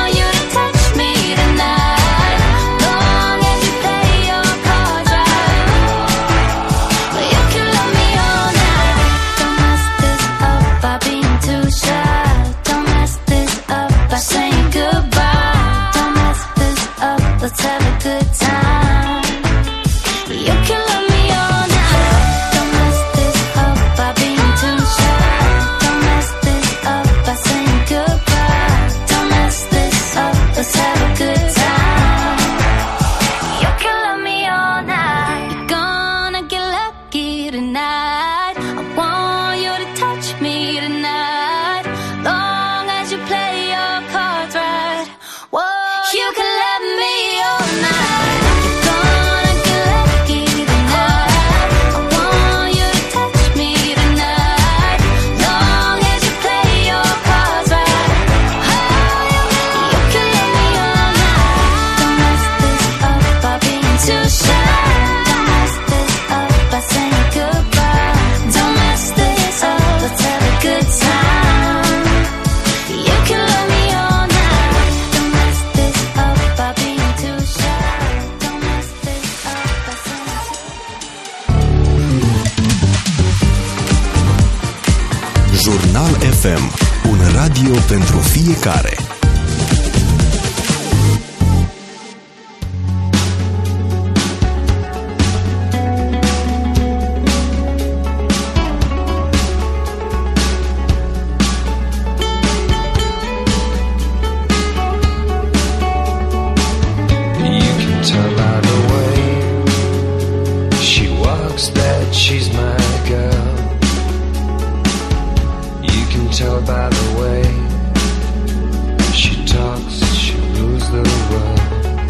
let's have a good time. You can love me all night. Don't mess this up, I've been too shy. Don't mess this up, I say goodbye. Don't mess this up, let's have a good time. You can love me all night. You're gonna get lucky tonight. I want you to touch me tonight. Long as you play your cards right. Whoa, you can love me all night. You're gonna get lucky tonight. I want you to touch me tonight. Long as you play your cards right. Oh, you can love me all night. Don't mess this up, I've been too shy. Don't mess this up, I say goodbye. Don't mess this up, let's have a good time. You can love me all night. Don't mess this up, I've been too shy. Don't mess this up, I say Jurnal FM, un radio pentru fiecare. You can tell by the way she walks that she's my girl. You can tell by the way she talks, she rules the world.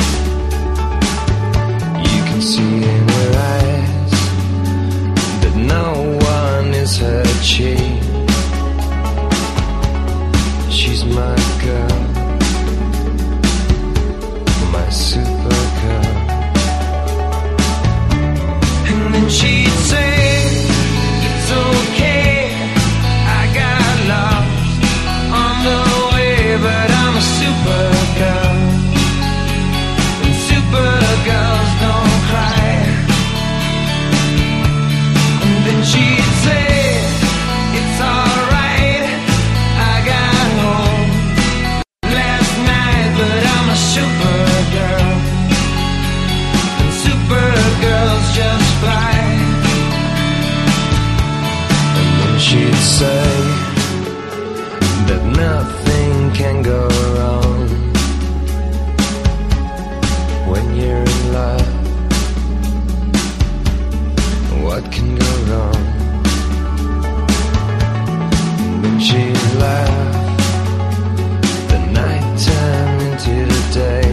You can see in her eyes that no one is her chief. She's my girl, my super girl. And then she'd say, it's okay, I got lost on the way, but I'm a super girl. And super girls don't cry. And then she'd say, it's alright, I got home last night, but I'm a super girl. And super girls just fly. And then she'd say that nothing can go wrong when you're in love. What can go wrong? And then she'd laugh the night time into the day,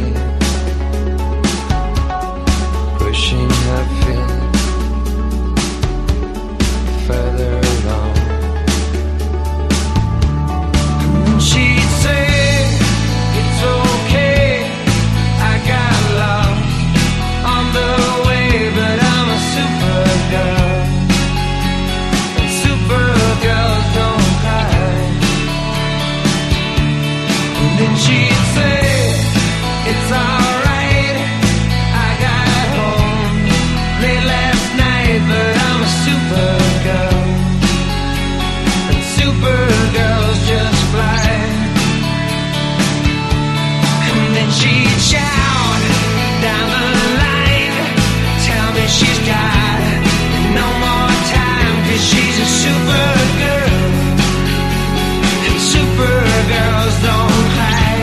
pushing her feet further along. And she'd say, it's okay, I got lost on the way, but I'm a super girl. And super girls don't cry. And then she'd say, it's alright, I got home late last night, but I'm a super girl. And super girls just fly. And then she'd shout down the line, tell me she's got no more time, 'cause she's a super girl. And super girls don't cry.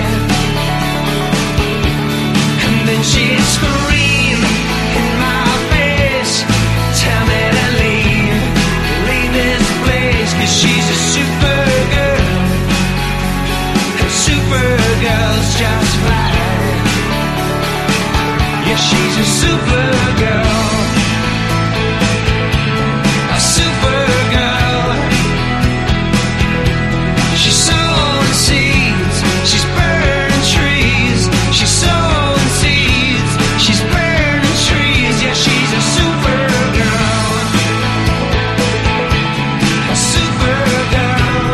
And then she'd scream in my face, tell me to leave this place, 'cause she's a super girl. And super girls just fly. Yeah, she's a super girl. A super girl. She's sowing seeds, she's burning trees. She's sowing seeds, she's burning trees. Yeah, she's a super girl. A super girl.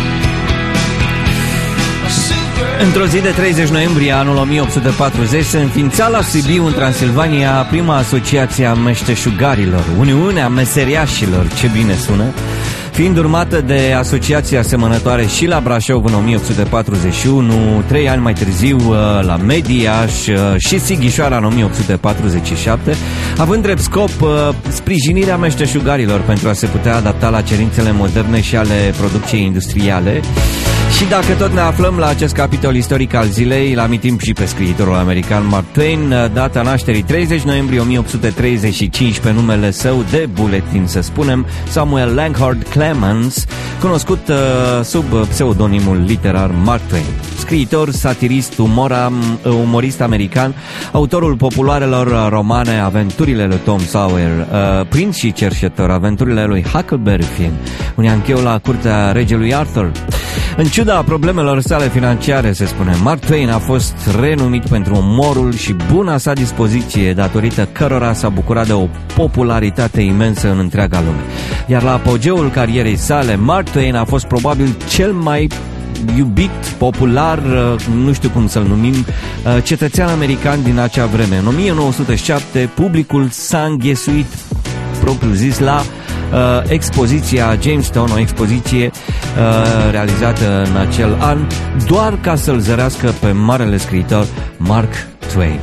A super Într-o zi de 30 noiembrie anul 1840 se înființa la Sibiu, în Transilvania, prima asociație a meșteșugarilor, Uniunea Meseriașilor, ce bine sună, fiind urmată de asociații asemănătoare și la Brașov în 1841, 3 ani mai târziu la Mediaș și Sighișoara în 1847, având drept scop sprijinirea meșteșugarilor pentru a se putea adapta la cerințele moderne și ale producției industriale. Și dacă tot ne aflăm la acest capitol istoric al zilei, îl amintim și pe scriitorul american Mark Twain, data nașterii 30 noiembrie 1835 pe numele său de buletin, să spunem, Samuel Langhorne Clemens, cunoscut sub pseudonimul literar Mark Twain. Scriitor, satirist, umorist american, autorul popularelor romane Aventurile lui Tom Sawyer, prinț și cerșetor, Aventurile lui Huckleberry Finn, un iancheu la curtea regelui Arthur. În ciuda problemelor sale financiare, se spune, Mark Twain a fost renumit pentru umorul și buna sa dispoziție, datorită cărora s-a bucurat de o popularitate imensă în întreaga lume. Iar la apogeul carierei sale, Mark Twain a fost probabil cel mai iubit, popular, nu știu cum să-l numim, cetățean american din acea vreme. În 1907, publicul s-a înghesuit, propriu zis, la expoziția Jamestown, o expoziție realizată în acel an, doar ca să-l zărească pe marele scriitor Mark Twain.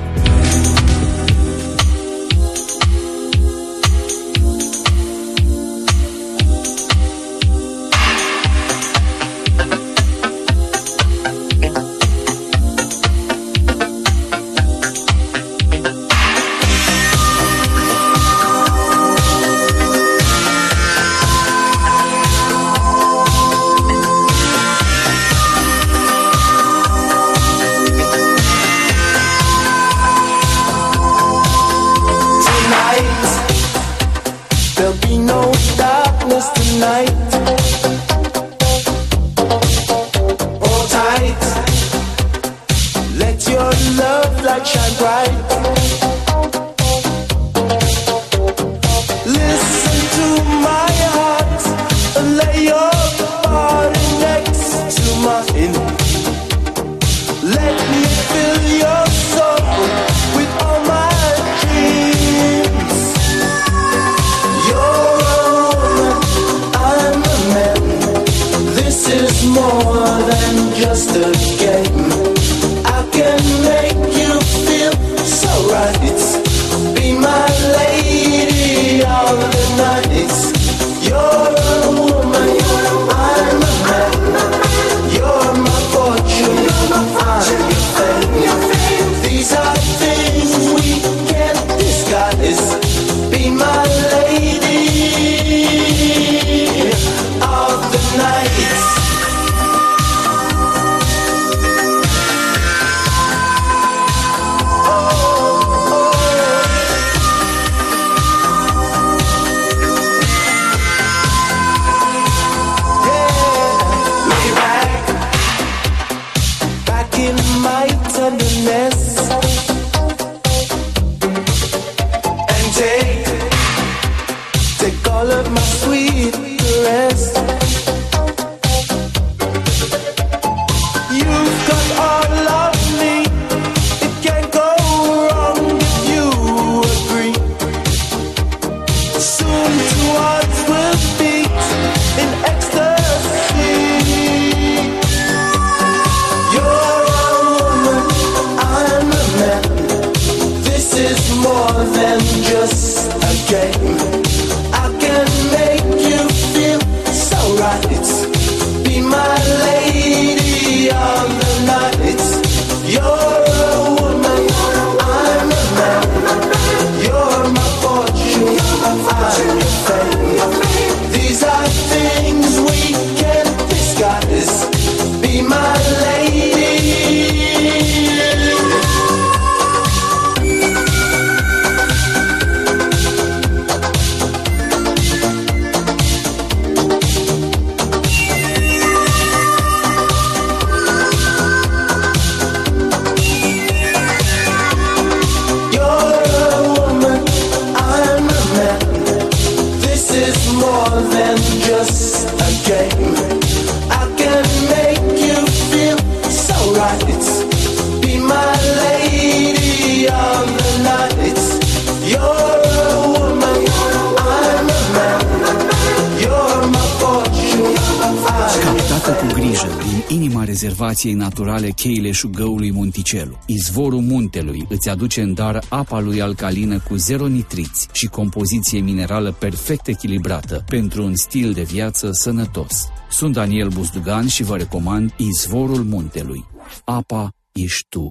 Inima rezervației naturale Cheileșul Găului Monticelu. Izvorul muntelui îți aduce în dar apa lui alcalină cu zero nitriți și compoziție minerală perfect echilibrată pentru un stil de viață sănătos. Sunt Daniel Buzdugan și vă recomand Izvorul muntelui. Apa ești tu.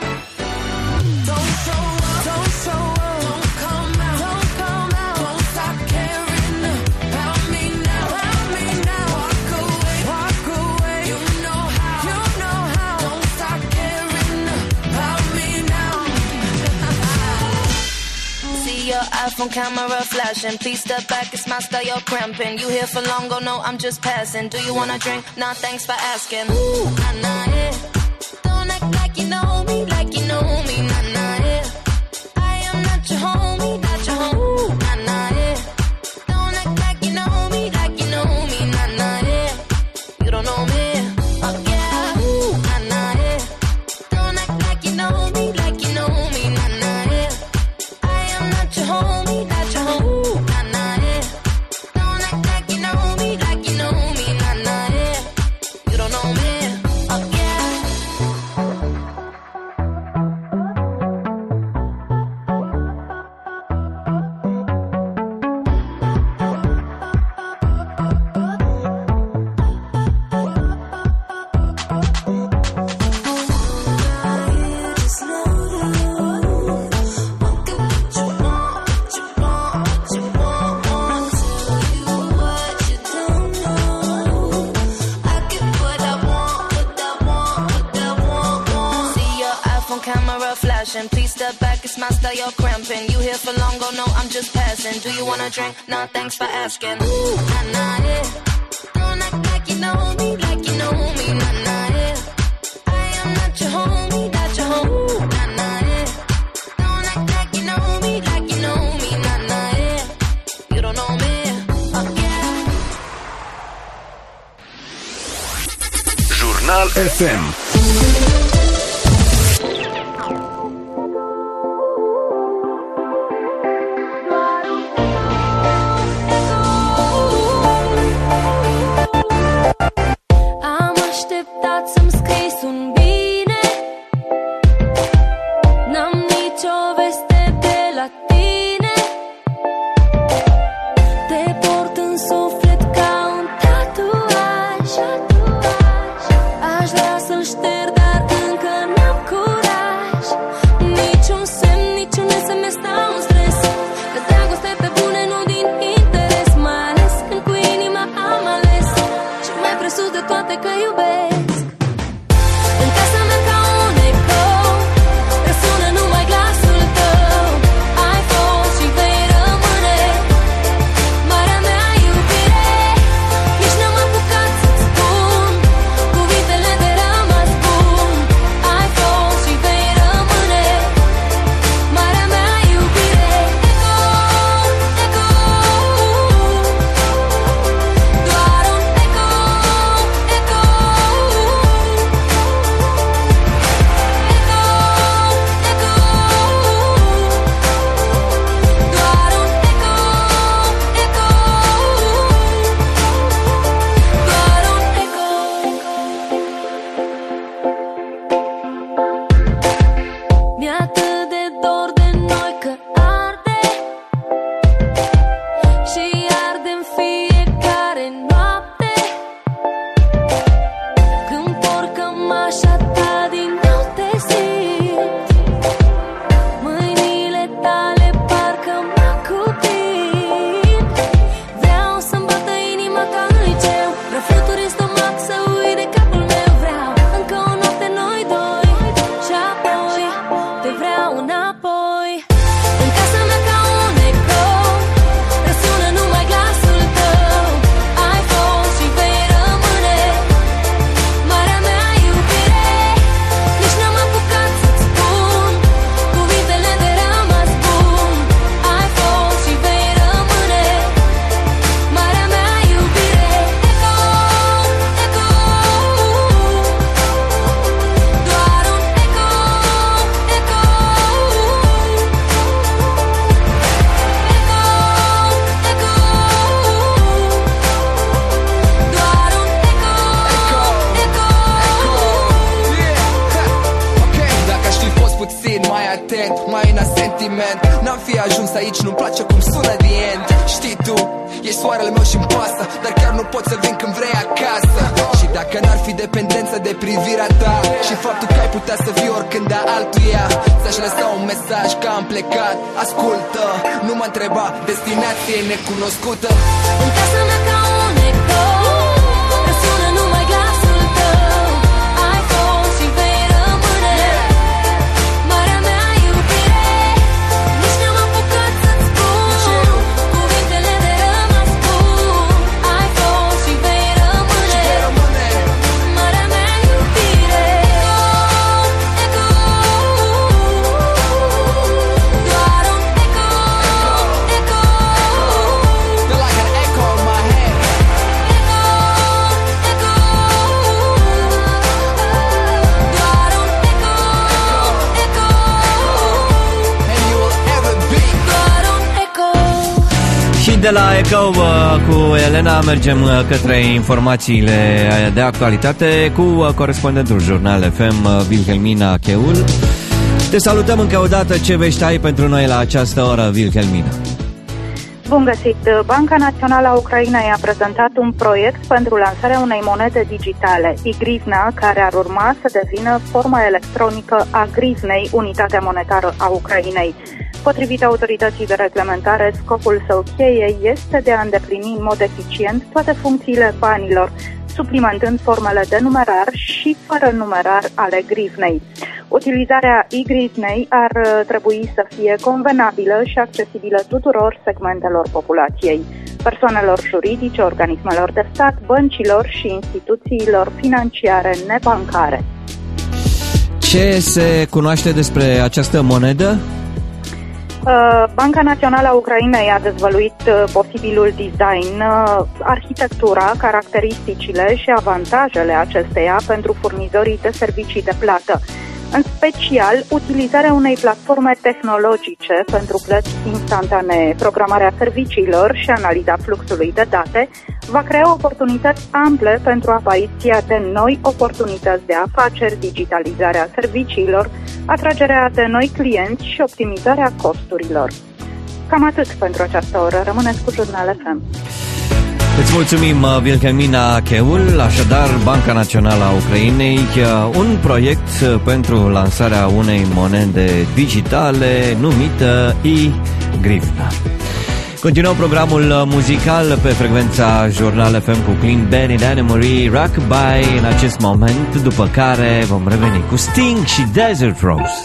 iPhone camera flashing. Please step back, it's my style, you're cramping. You here for long, oh no, I'm just passing. Do you wanna drink? Nah, thanks for asking. Ooh, nah, nah, yeah. Don't act like you know me, nah, nah, yeah. I am not your homie, not your homie. Ooh, nah, nah, yeah. Don't act like you know me, nah, nah, yeah. You don't know me, oh yeah. Ooh, nah, nah, yeah. Don't act like you know me, nah, nah, yeah. I am not your homie, not your homie. Ooh, nah, nah, yeah. Don't act like you know me, nah, nah, yeah. You don't know me, oh yeah. Camera flashing, please step back, it's my style, you're cramping. You here for long, oh no, I'm just passing. Do you wanna drink? Nah, thanks for asking. Ooh, nah, nah, yeah. Don't act like you know me, nah, nah, yeah. I am not your homie, not your homie. Ooh, nah, nah, yeah. Don't act like you know me, nah, nah, yeah. You don't know me, oh yeah. Jurnal FM. Am așteptat să-mi scrii un bine, n-am nicio veste de la tine. Te port în suflet ca un tatuaj. Aș vrea să-l șterg, dar pagina sentiment. N-am fi ajuns aici, nu-mi place cum sună the end. Știi tu, ești soarele meu și-mi pasă, dar chiar nu pot să vin când vrei acasă. Și dacă n-ar fi dependență de privirea ta și faptul că ai putea să vii oricând a altuia, ți-aș lăsa un mesaj că am plecat. Ascultă, nu mă întreba, destinație necunoscută. În casa mea ca un eco, că sună numai glasul tău. Ai fost și vei rămâne marea mea iubire. Nici n-am apucat să-ți spun cuvintele de rămas bun. Ai fost și vei rămâne marea mea iubire. Eco, doar un eco, eco. Feel like an echo in my head. Doar un eco, eco. And you will ever be. Doar un eco. Și de la Echo cu Elena mergem către informațiile de actualitate cu corespondentul Jurnal FM, Wilhelmina Cheul. Te salutăm încă o dată, ce vești ai pentru noi la această oră, Wilhelmina? Bun găsit! Banca Națională a Ucrainei a prezentat un proiect pentru lansarea unei monede digitale, e-grivna, care ar urma să devină forma electronică a grivnei, unitatea monetară a Ucrainei. Potrivit autorității de reglementare, scopul său cheie este de a îndeplini în mod eficient toate funcțiile banilor, suplimentând formele de numerar și fără numerar ale grivnei. Utilizarea e-grivnei ar trebui să fie convenabilă și accesibilă tuturor segmentelor populației, persoanelor juridice, organismelor de stat, băncilor și instituțiilor financiare nebancare. Ce se cunoaște despre această monedă? Banca Națională a Ucrainei a dezvăluit posibilul design, arhitectura, caracteristicile și avantajele acesteia pentru furnizorii de servicii de plată. În special, utilizarea unei platforme tehnologice pentru plăți instantanee, programarea serviciilor și analiza fluxului de date va crea oportunități ample pentru apariția de noi oportunități de afaceri, digitalizarea serviciilor, atragerea de noi clienți și optimizarea costurilor. Cam atât pentru această oră. Rămâneți cu Jurnal FM. Îți mulțumim, Wilhelmina Cheul. Așadar, Banca Națională a Ucrainei, un proiect pentru lansarea unei monede digitale numită e-grivna. Continuăm programul muzical pe frecvența Jurnal FM cu Clean Bandit, Anna Marie, Rockabye în acest moment, după care vom reveni cu Sting și Desert Rose.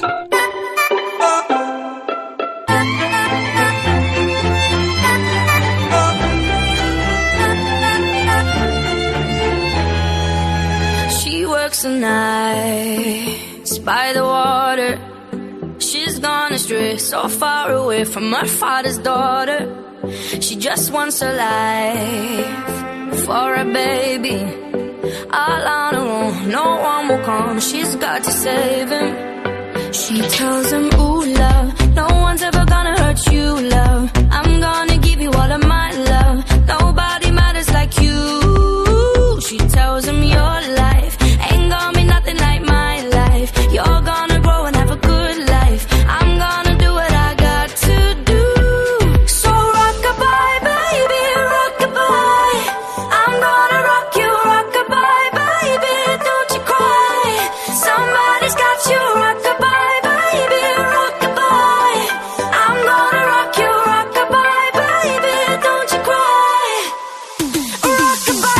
The nights by the water, she's gone astray, so far away from her father's daughter. She just wants a life for a baby, all on her own, no one will come, she's got to save him. She tells him, ooh love, no one's ever gonna hurt you, love, I'm gonna give you all of my love, nobody matters like you. She tells him your life ain't gonna be nothing like my life. You're gonna grow and have a good life. I'm gonna do what I got to do. So rock-a-bye, baby, rock-a-bye. I'm gonna rock you, rock-a-bye, baby, don't you cry. Somebody's got you, rock-a-bye, baby, rock-a-bye. I'm gonna rock you, rock-a-bye, baby, don't you cry. Rock-a-bye.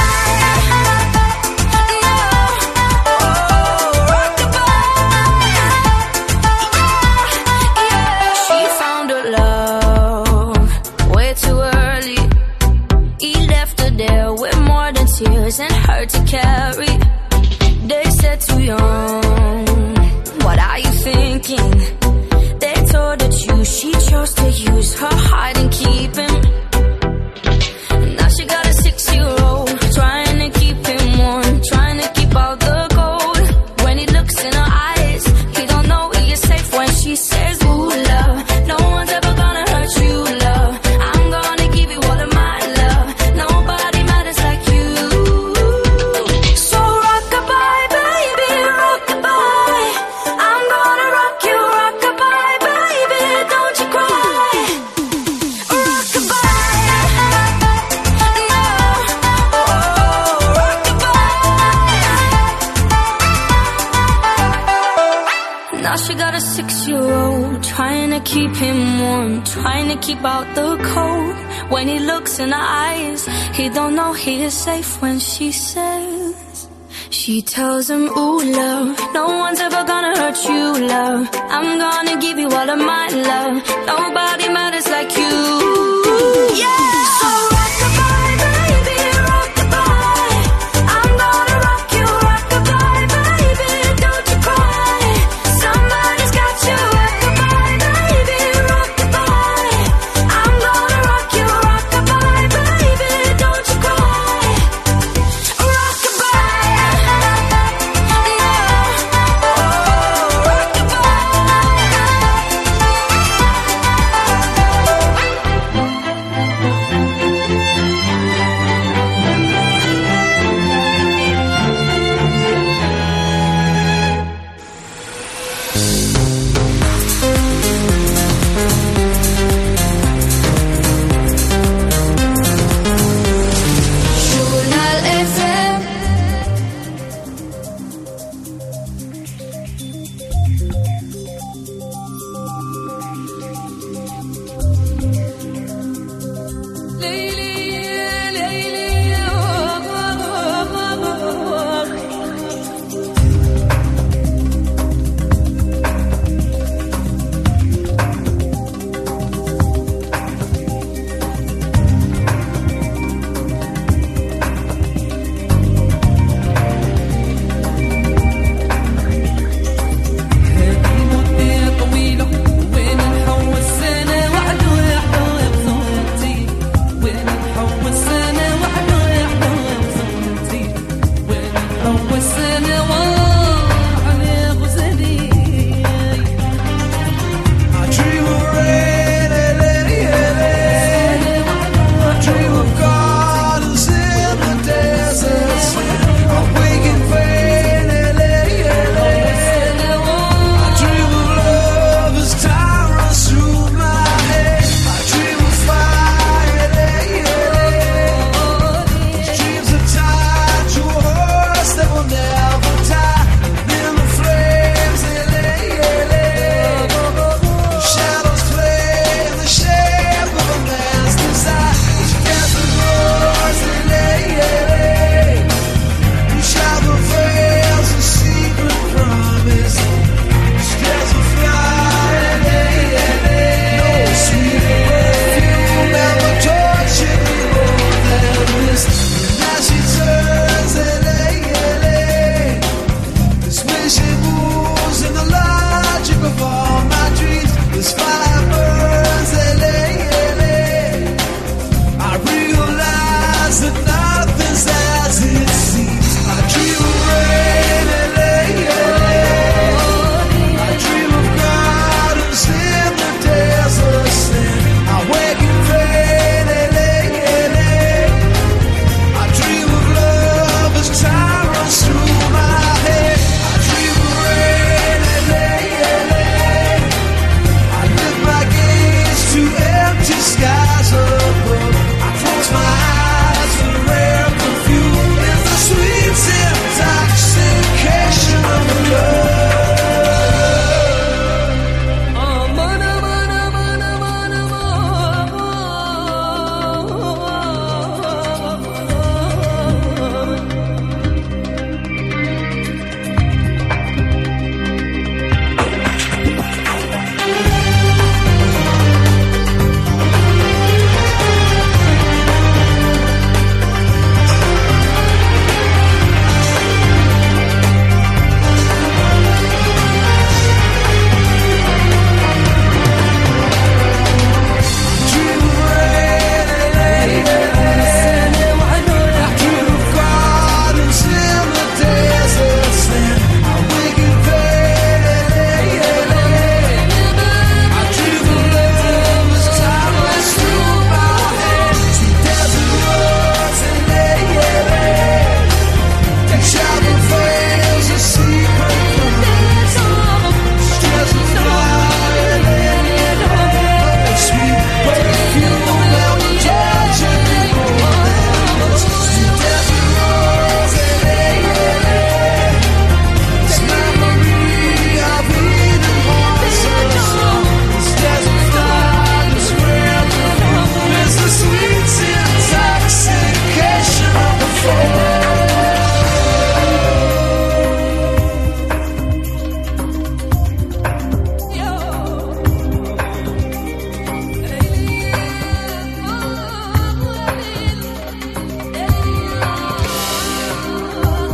Tears and hurt to carry. They said too young, what are you thinking? They told her to, she chose to use her heart and keep him. Now she got a 6-year-old, trying to keep him warm, trying to keep all the gold. When he looks in her eyes, he don't know he is safe when she says, ooh love, no one's ever gonna hurt you, love, I'm gonna give you all of my love, nobody matters like you. So rock-a-bye, baby, rock-a-bye, I'm gonna rock you, rock-a-bye, baby, got a 6-year-old, trying to keep him warm, trying to keep out the cold. When he looks in her eyes, he don't know he is safe when she says, she tells him, ooh, love, no one's ever gonna hurt you, love. I'm gonna give you all of my love. Nobody matters like you. Yeah. So rock-a-bye, baby, rock-a-bye. I'm gonna rock you, rock-a-bye, baby. Don't you cry. Somebody's got you, rock-a-bye, baby, rock-a-bye. I'm gonna rock you, rock-a-bye, baby. Don't you cry.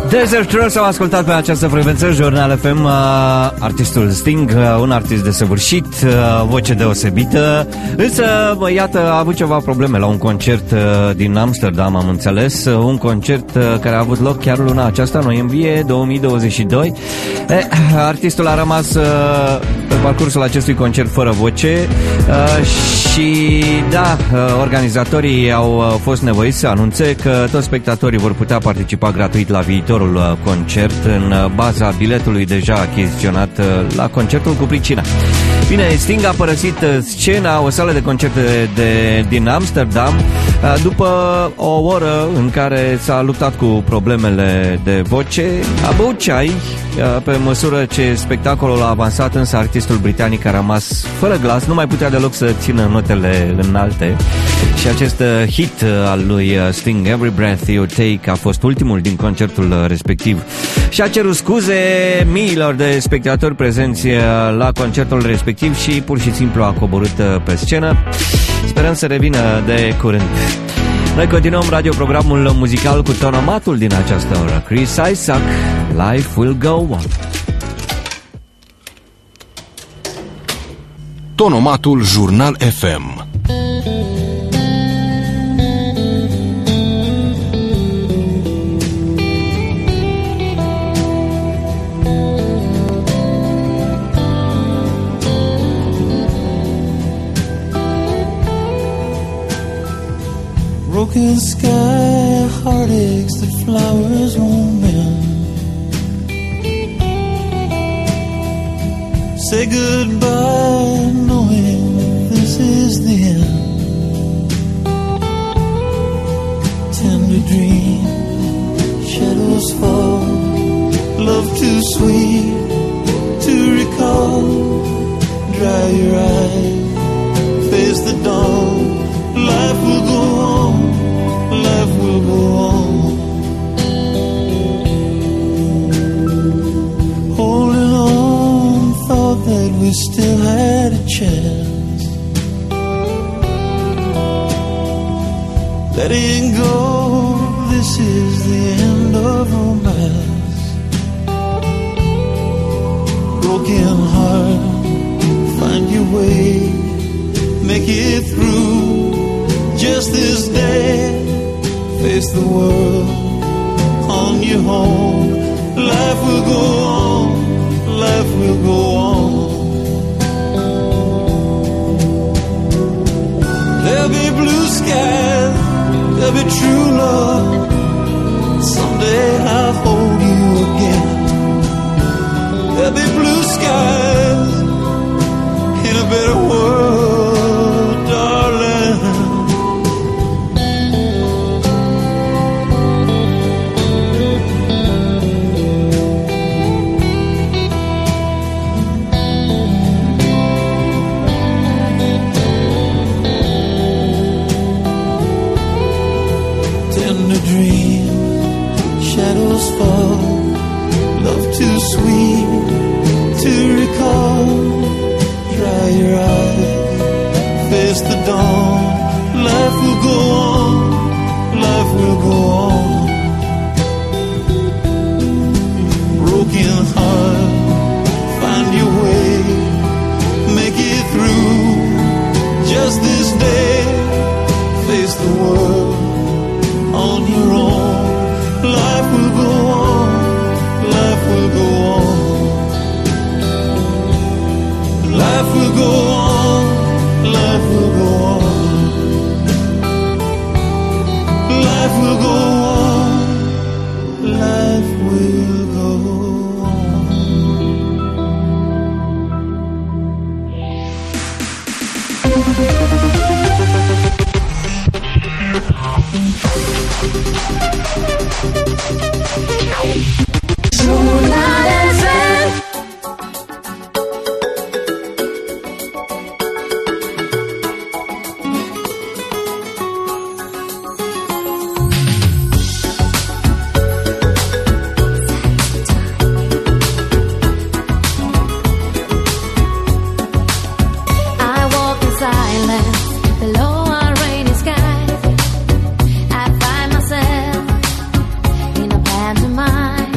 Desert Rose au ascultat pe această frecvență, Jurnal FM, artistul Sting, un artist desăvârșit, voce deosebită, însă, iată, a avut ceva probleme la un concert din Amsterdam, am înțeles, un concert care a avut loc chiar luna aceasta, noiembrie 2022. Artistul a rămas pe parcursul acestui concert fără voce și, da, organizatorii au fost nevoiți să anunțe că toți spectatorii vor putea participa gratuit la viitorul concert în baza biletului deja achiziționat la concertul cu pricina. Bine, Sting a părăsit scena, o sală de concerte din Amsterdam, după o oră în care s-a luptat cu problemele de voce. A băut ceai pe măsură ce spectacolul a avansat, însă artistul britanic a rămas fără glas, nu mai putea deloc să țină notele înalte. Și acest hit al lui Sting, Every Breath You Take, a fost ultimul din concertul respectiv. Și a cerut scuze miilor de spectatori prezenți la concertul respectiv și pur și simplu a coborât pe scenă. Sperăm să revină de curând. Noi continuăm radioprogramul muzical cu tonomatul din această oră. Chris Isaak, Life Will Go On. Tonomatul Jurnal FM. Broken sky, heartaches, the flowers won't mend. Say goodbye, knowing this is the end. Tender dream, shadows fall, love too sweet to recall. Dry your eyes, face the dawn. Life will go on, life will go on. Holding on, thought that we still had a chance. Letting go, this is the end of romance. Broken heart, find your way, make it through. Just this day, face the world on your own. Life will go on, life will go on. There'll be blue skies, there'll be true love. Someday I'll hold you again. There'll be blue skies in a better world, darling. Dream, shadows fall, love too sweet to recall. Dry your eyes, face the dawn. Life will go on, life will go on. Broken heart, find your way, make it through. Just this day, face the world on your own. Life will go on, life will go on. Life will go on, life will go on. Life will go on, life will go on. Jurnal FM. I walk in silence below our rainy skies. I find myself in a pantomime.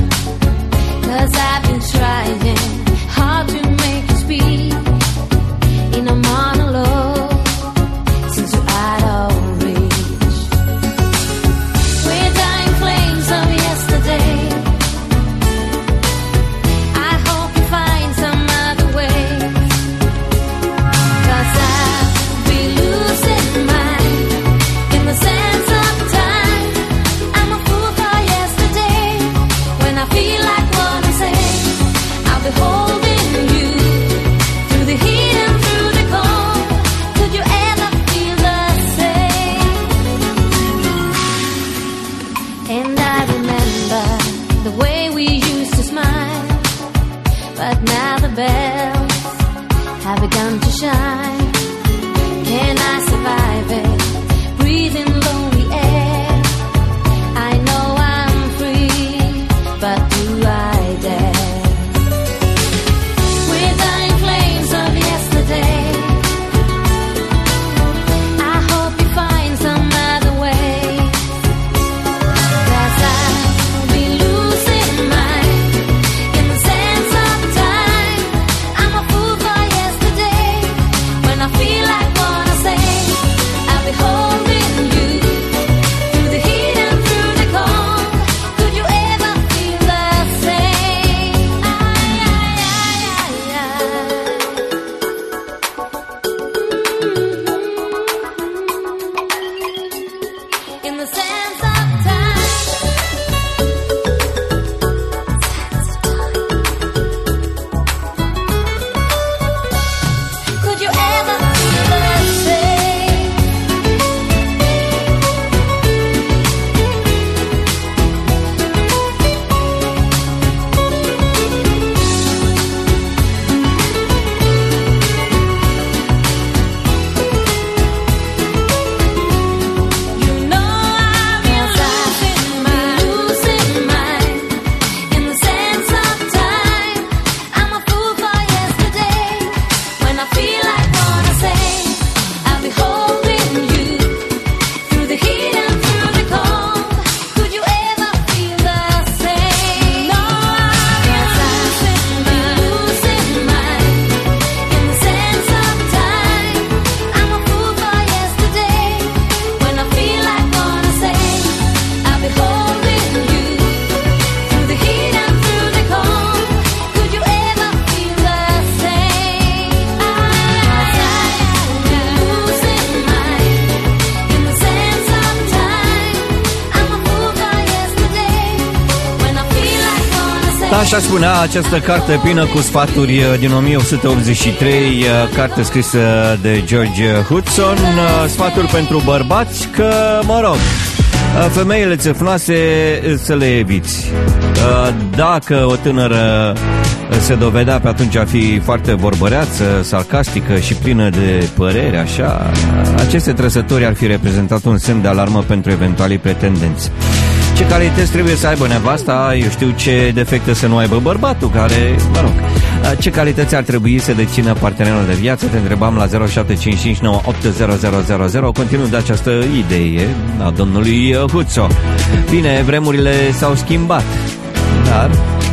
Așa spunea această carte plină cu sfaturi din 1883, carte scrisă de George Hudson, sfaturi pentru bărbați că, mă rog, femeile țefnoase să le eviți. Dacă o tânără se dovedea pe atunci a fi foarte vorbăreață, sarcastică și plină de părere, așa, aceste trăsături ar fi reprezentat un semn de alarmă pentru eventualii pretendenți. Ce calități trebuie să aibă nevasta, eu știu ce defecte să nu aibă bărbatul, care, mă rog, ce calități ar trebui să dețină partenerul de viață, te întrebam la 0755980000, continuând de această idee a domnului Hudson. Bine, vremurile s-au schimbat, dar...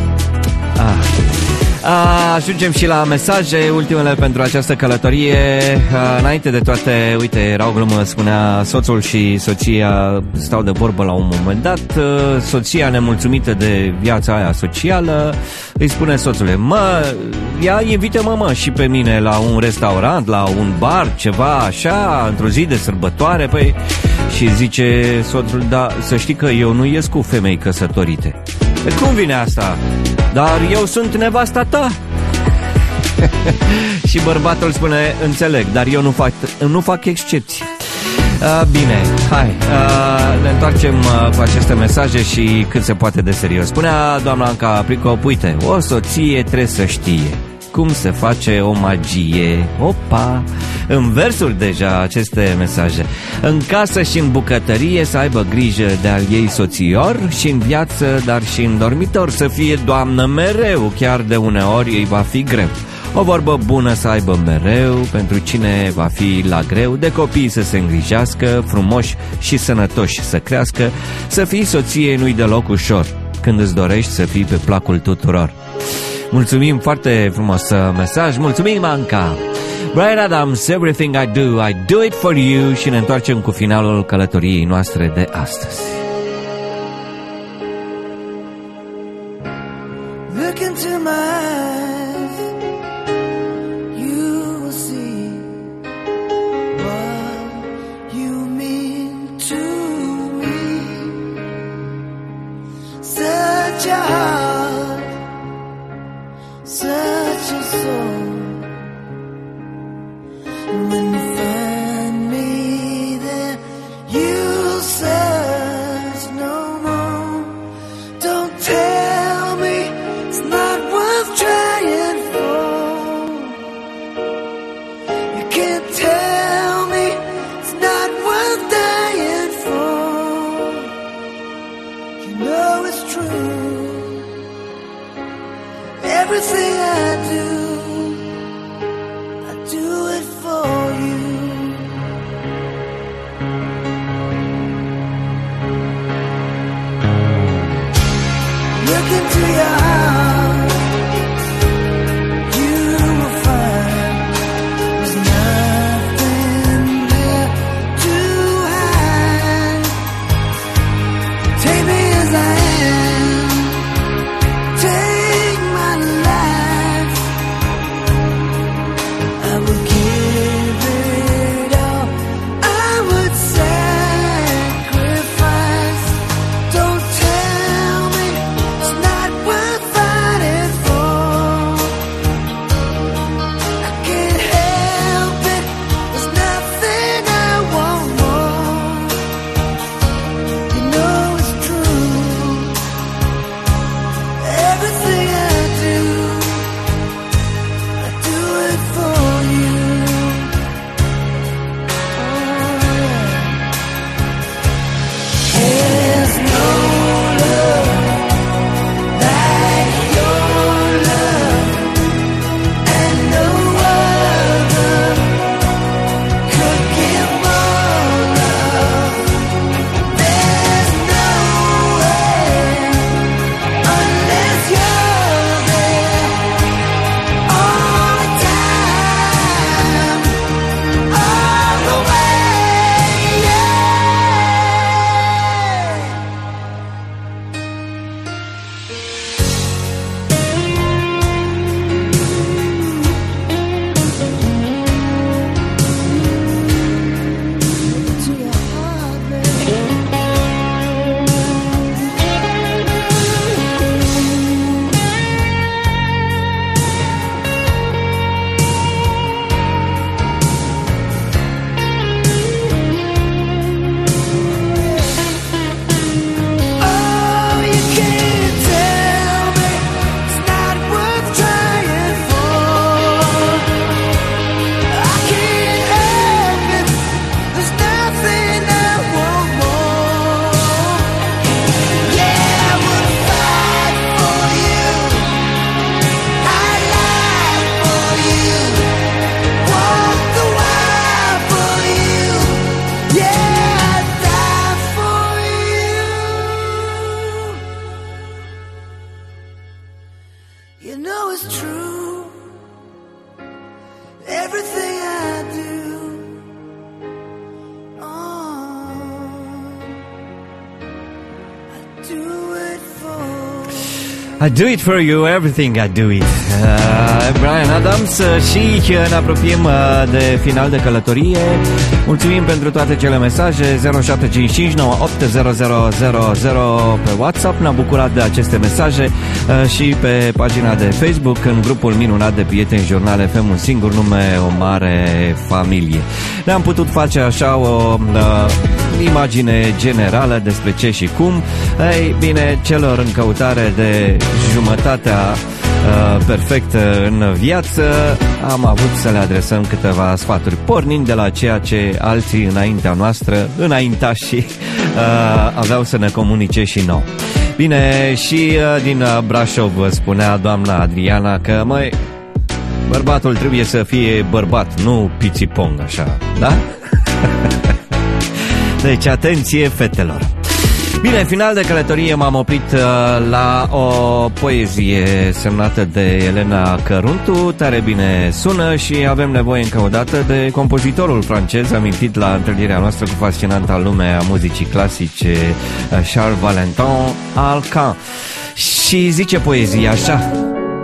ajungem și la mesaje, ultimele pentru această călătorie. Înainte de toate, uite, era o glumă, spunea soțul și soția stau de vorbă la un moment dat. Soția, nemulțumită de viața aia socială, îi spune soțului: mă, ia invită-mă și pe mine la un restaurant, la un bar, ceva așa, într-o zi de sărbătoare. Păi, și zice soțul: da, să știi că eu nu ies cu femei căsătorite. Cum vine asta? Dar eu sunt nevasta ta. Și bărbatul spune: înțeleg, dar eu nu fac excepții. Bine, hai, ne întoarcem cu aceste mesaje și cât se poate de serios. Spunea doamna Anca Pricop: uite, o soție trebuie să știe cum se face o magie. Opa! În versuri deja aceste mesaje. În casă și în bucătărie să aibă grijă de al ei soțior, și în viață, dar și în dormitor să fie doamnă mereu, chiar de uneori îi va fi greu. O vorbă bună să aibă mereu, pentru cine va fi la greu, de copii să se îngrijească, frumoși și sănătoși să crească, să fii soție nu-i deloc ușor, când îți dorești să fii pe placul tuturor. Mulțumim foarte frumos mesaj, mulțumim, Anca. Bryan Adams, Everything I Do It For You. Și ne întoarcem cu finalul călătoriei noastre de astăzi. Look into my eyes, you will see what you mean to me. Such a heart, such a soul. And when you find me there, you'll search I do it for you, everything I do it. Bryan Adams și ne apropiem de final de călătorie. Mulțumim pentru toate cele mesaje. 0755 980000 pe WhatsApp. Ne-am bucurat de aceste mesaje și pe pagina de Facebook, în grupul minunat de prieteni Jurnal FM, un singur nume, o mare familie. Ne-am putut face așa o imagine generală despre ce și cum. Ei bine, celor în căutare de jumătatea perfectă în viață, am avut să le adresăm câteva sfaturi, pornind de la ceea ce alții înaintea noastră, înaintașii, aveau să ne comunice și nouă. Bine, și din Brașov spunea doamna Adriana că, măi, bărbatul trebuie să fie bărbat, nu pițipong, așa, da? Deci, atenție, fetelor! Bine, final de călătorie, m-am oprit la o poezie semnată de Elena Căruntu, tare bine sună, și avem nevoie încă o dată de compozitorul francez amintit la întâlnirea noastră cu fascinanta lume a muzicii clasice, Charles Valentin Alcan. Și zice poezia așa: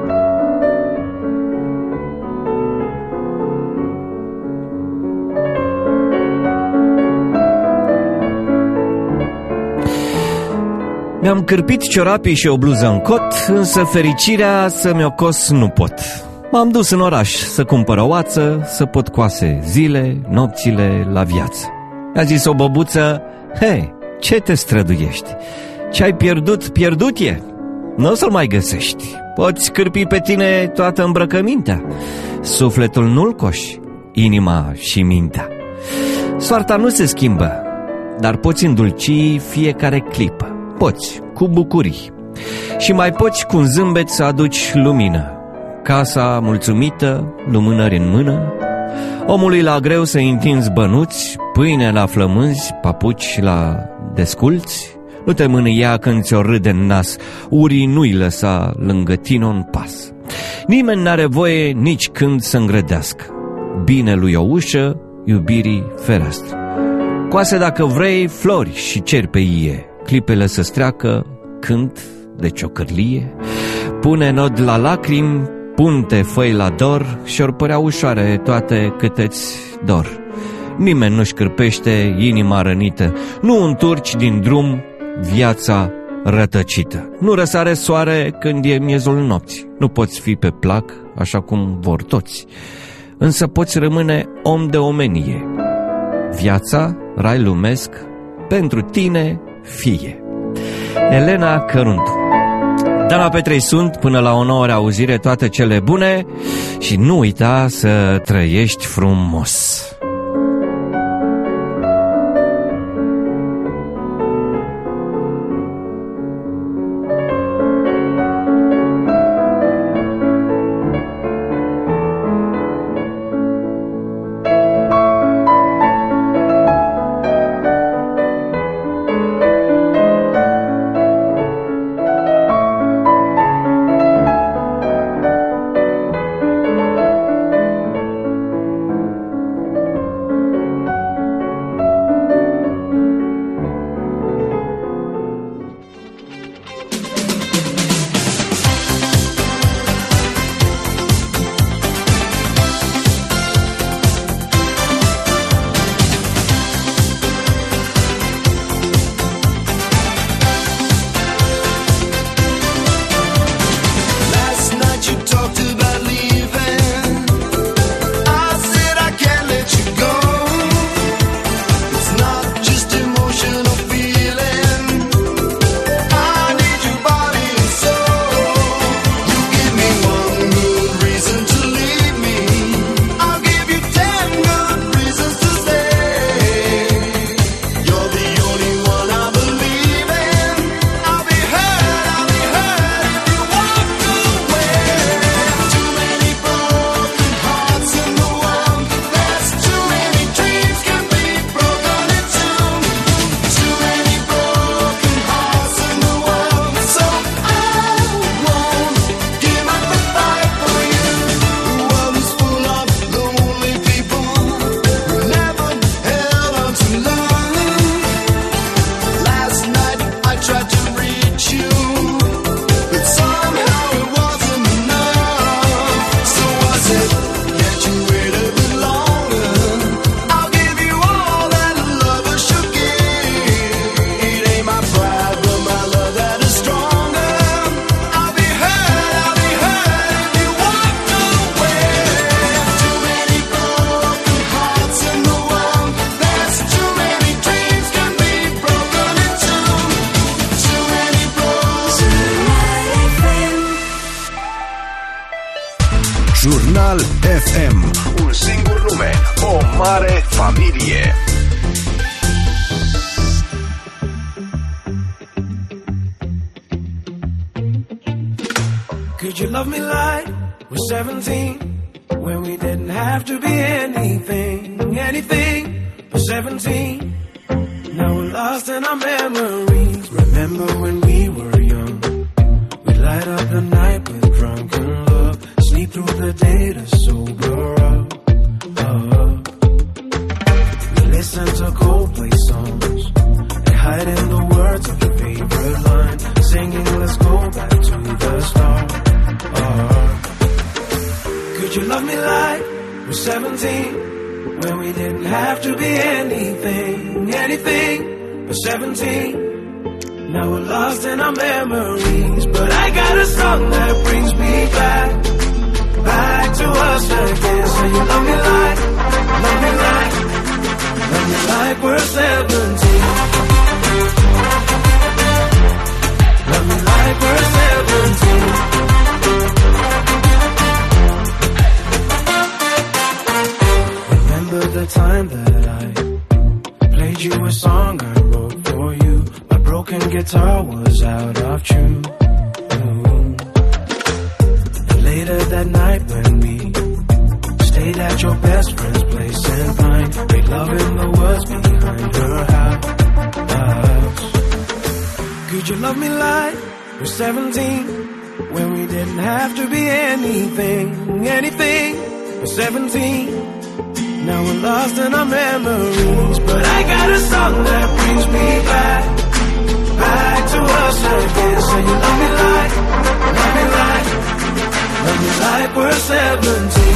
mi-am cârpit ciorapii și o bluză în cot, însă fericirea să mi-o cos nu pot. M-am dus în oraș să cumpăr o oață, să pot coase zile, nopțile la viață. Mi-a zis o băbuță: hei, ce te străduiești? Ce-ai pierdut, pierdut e. Nu o să-l mai găsești. Poți cârpi pe tine toată îmbrăcămintea. Sufletul nu-l coși, inima și mintea. Soarta nu se schimbă, dar poți îndulci fiecare clipă. Poți, cu bucurii. Și mai poți cu un zâmbet să aduci lumină. Casa mulțumită, lumânări în mână. Omului la greu să-i întinzi bănuți, pâine la flămânzi, papuci la desculți. Nu te mânia când ți-o râde în nas, urii nu-i lăsa lângă tine un pas. Nimeni n-are voie nici când să îngrădească. Bine lui o ușă, iubirii fereastră. Coase dacă vrei flori și ceri pe ie, clipele să streacă, cânt de ciocârlie. Pune nod la lacrimi, punte făi la dor, și-or părea ușoare toate câte-ți dor. Nimeni nu-și cârpește inima rănită, nu întorci din drum viața rătăcită. Nu răsare soare când e miezul nopții, nu poți fi pe plac așa cum vor toți, însă poți rămâne om de omenie. Viața, rai lumesc, pentru tine fie. Elena Căruntu. Dana Petrei sunt, până la o nouă reauzire, toate cele bune și nu uita să trăiești frumos. FM. Un singur nume, o mare familie. Could you love me like we're 17, when we didn't have to be anything but 17? Now we're lost in our memories. Remember when we were young? We light up the night with drunken love, sleep through the day to sober up. We listen to Coldplay songs and hide in the words of your favorite line, singing let's go back to the start. Could you love me like we're 17, when we didn't have to be anything but 17? Now we're lost in our memories, but I got a song that brings me back to us again. So you love me like we're 17. Love me like we're 17. Remember the time that I played you a song I wrote for you? My broken guitar was out of tune. And later that night when we stayed at your best friend's place in Pine, made love in the woods behind her house. Could you love me like we're 17, when we didn't have to be anything but 17? Now we're lost in our memories, but I got a song that brings me back to us again. So you love me like we're 17.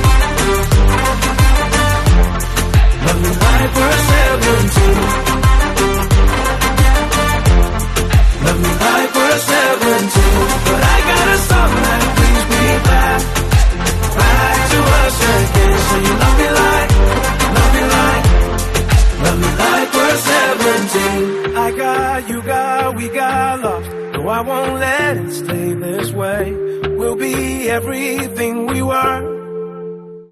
Love me like we're 17. Love me like we're 17. But I got a song that brings me back to us again. So you love me like we're 17. I got, you got, we got lost. No, I won't let it stay this way. We'll be everything we were.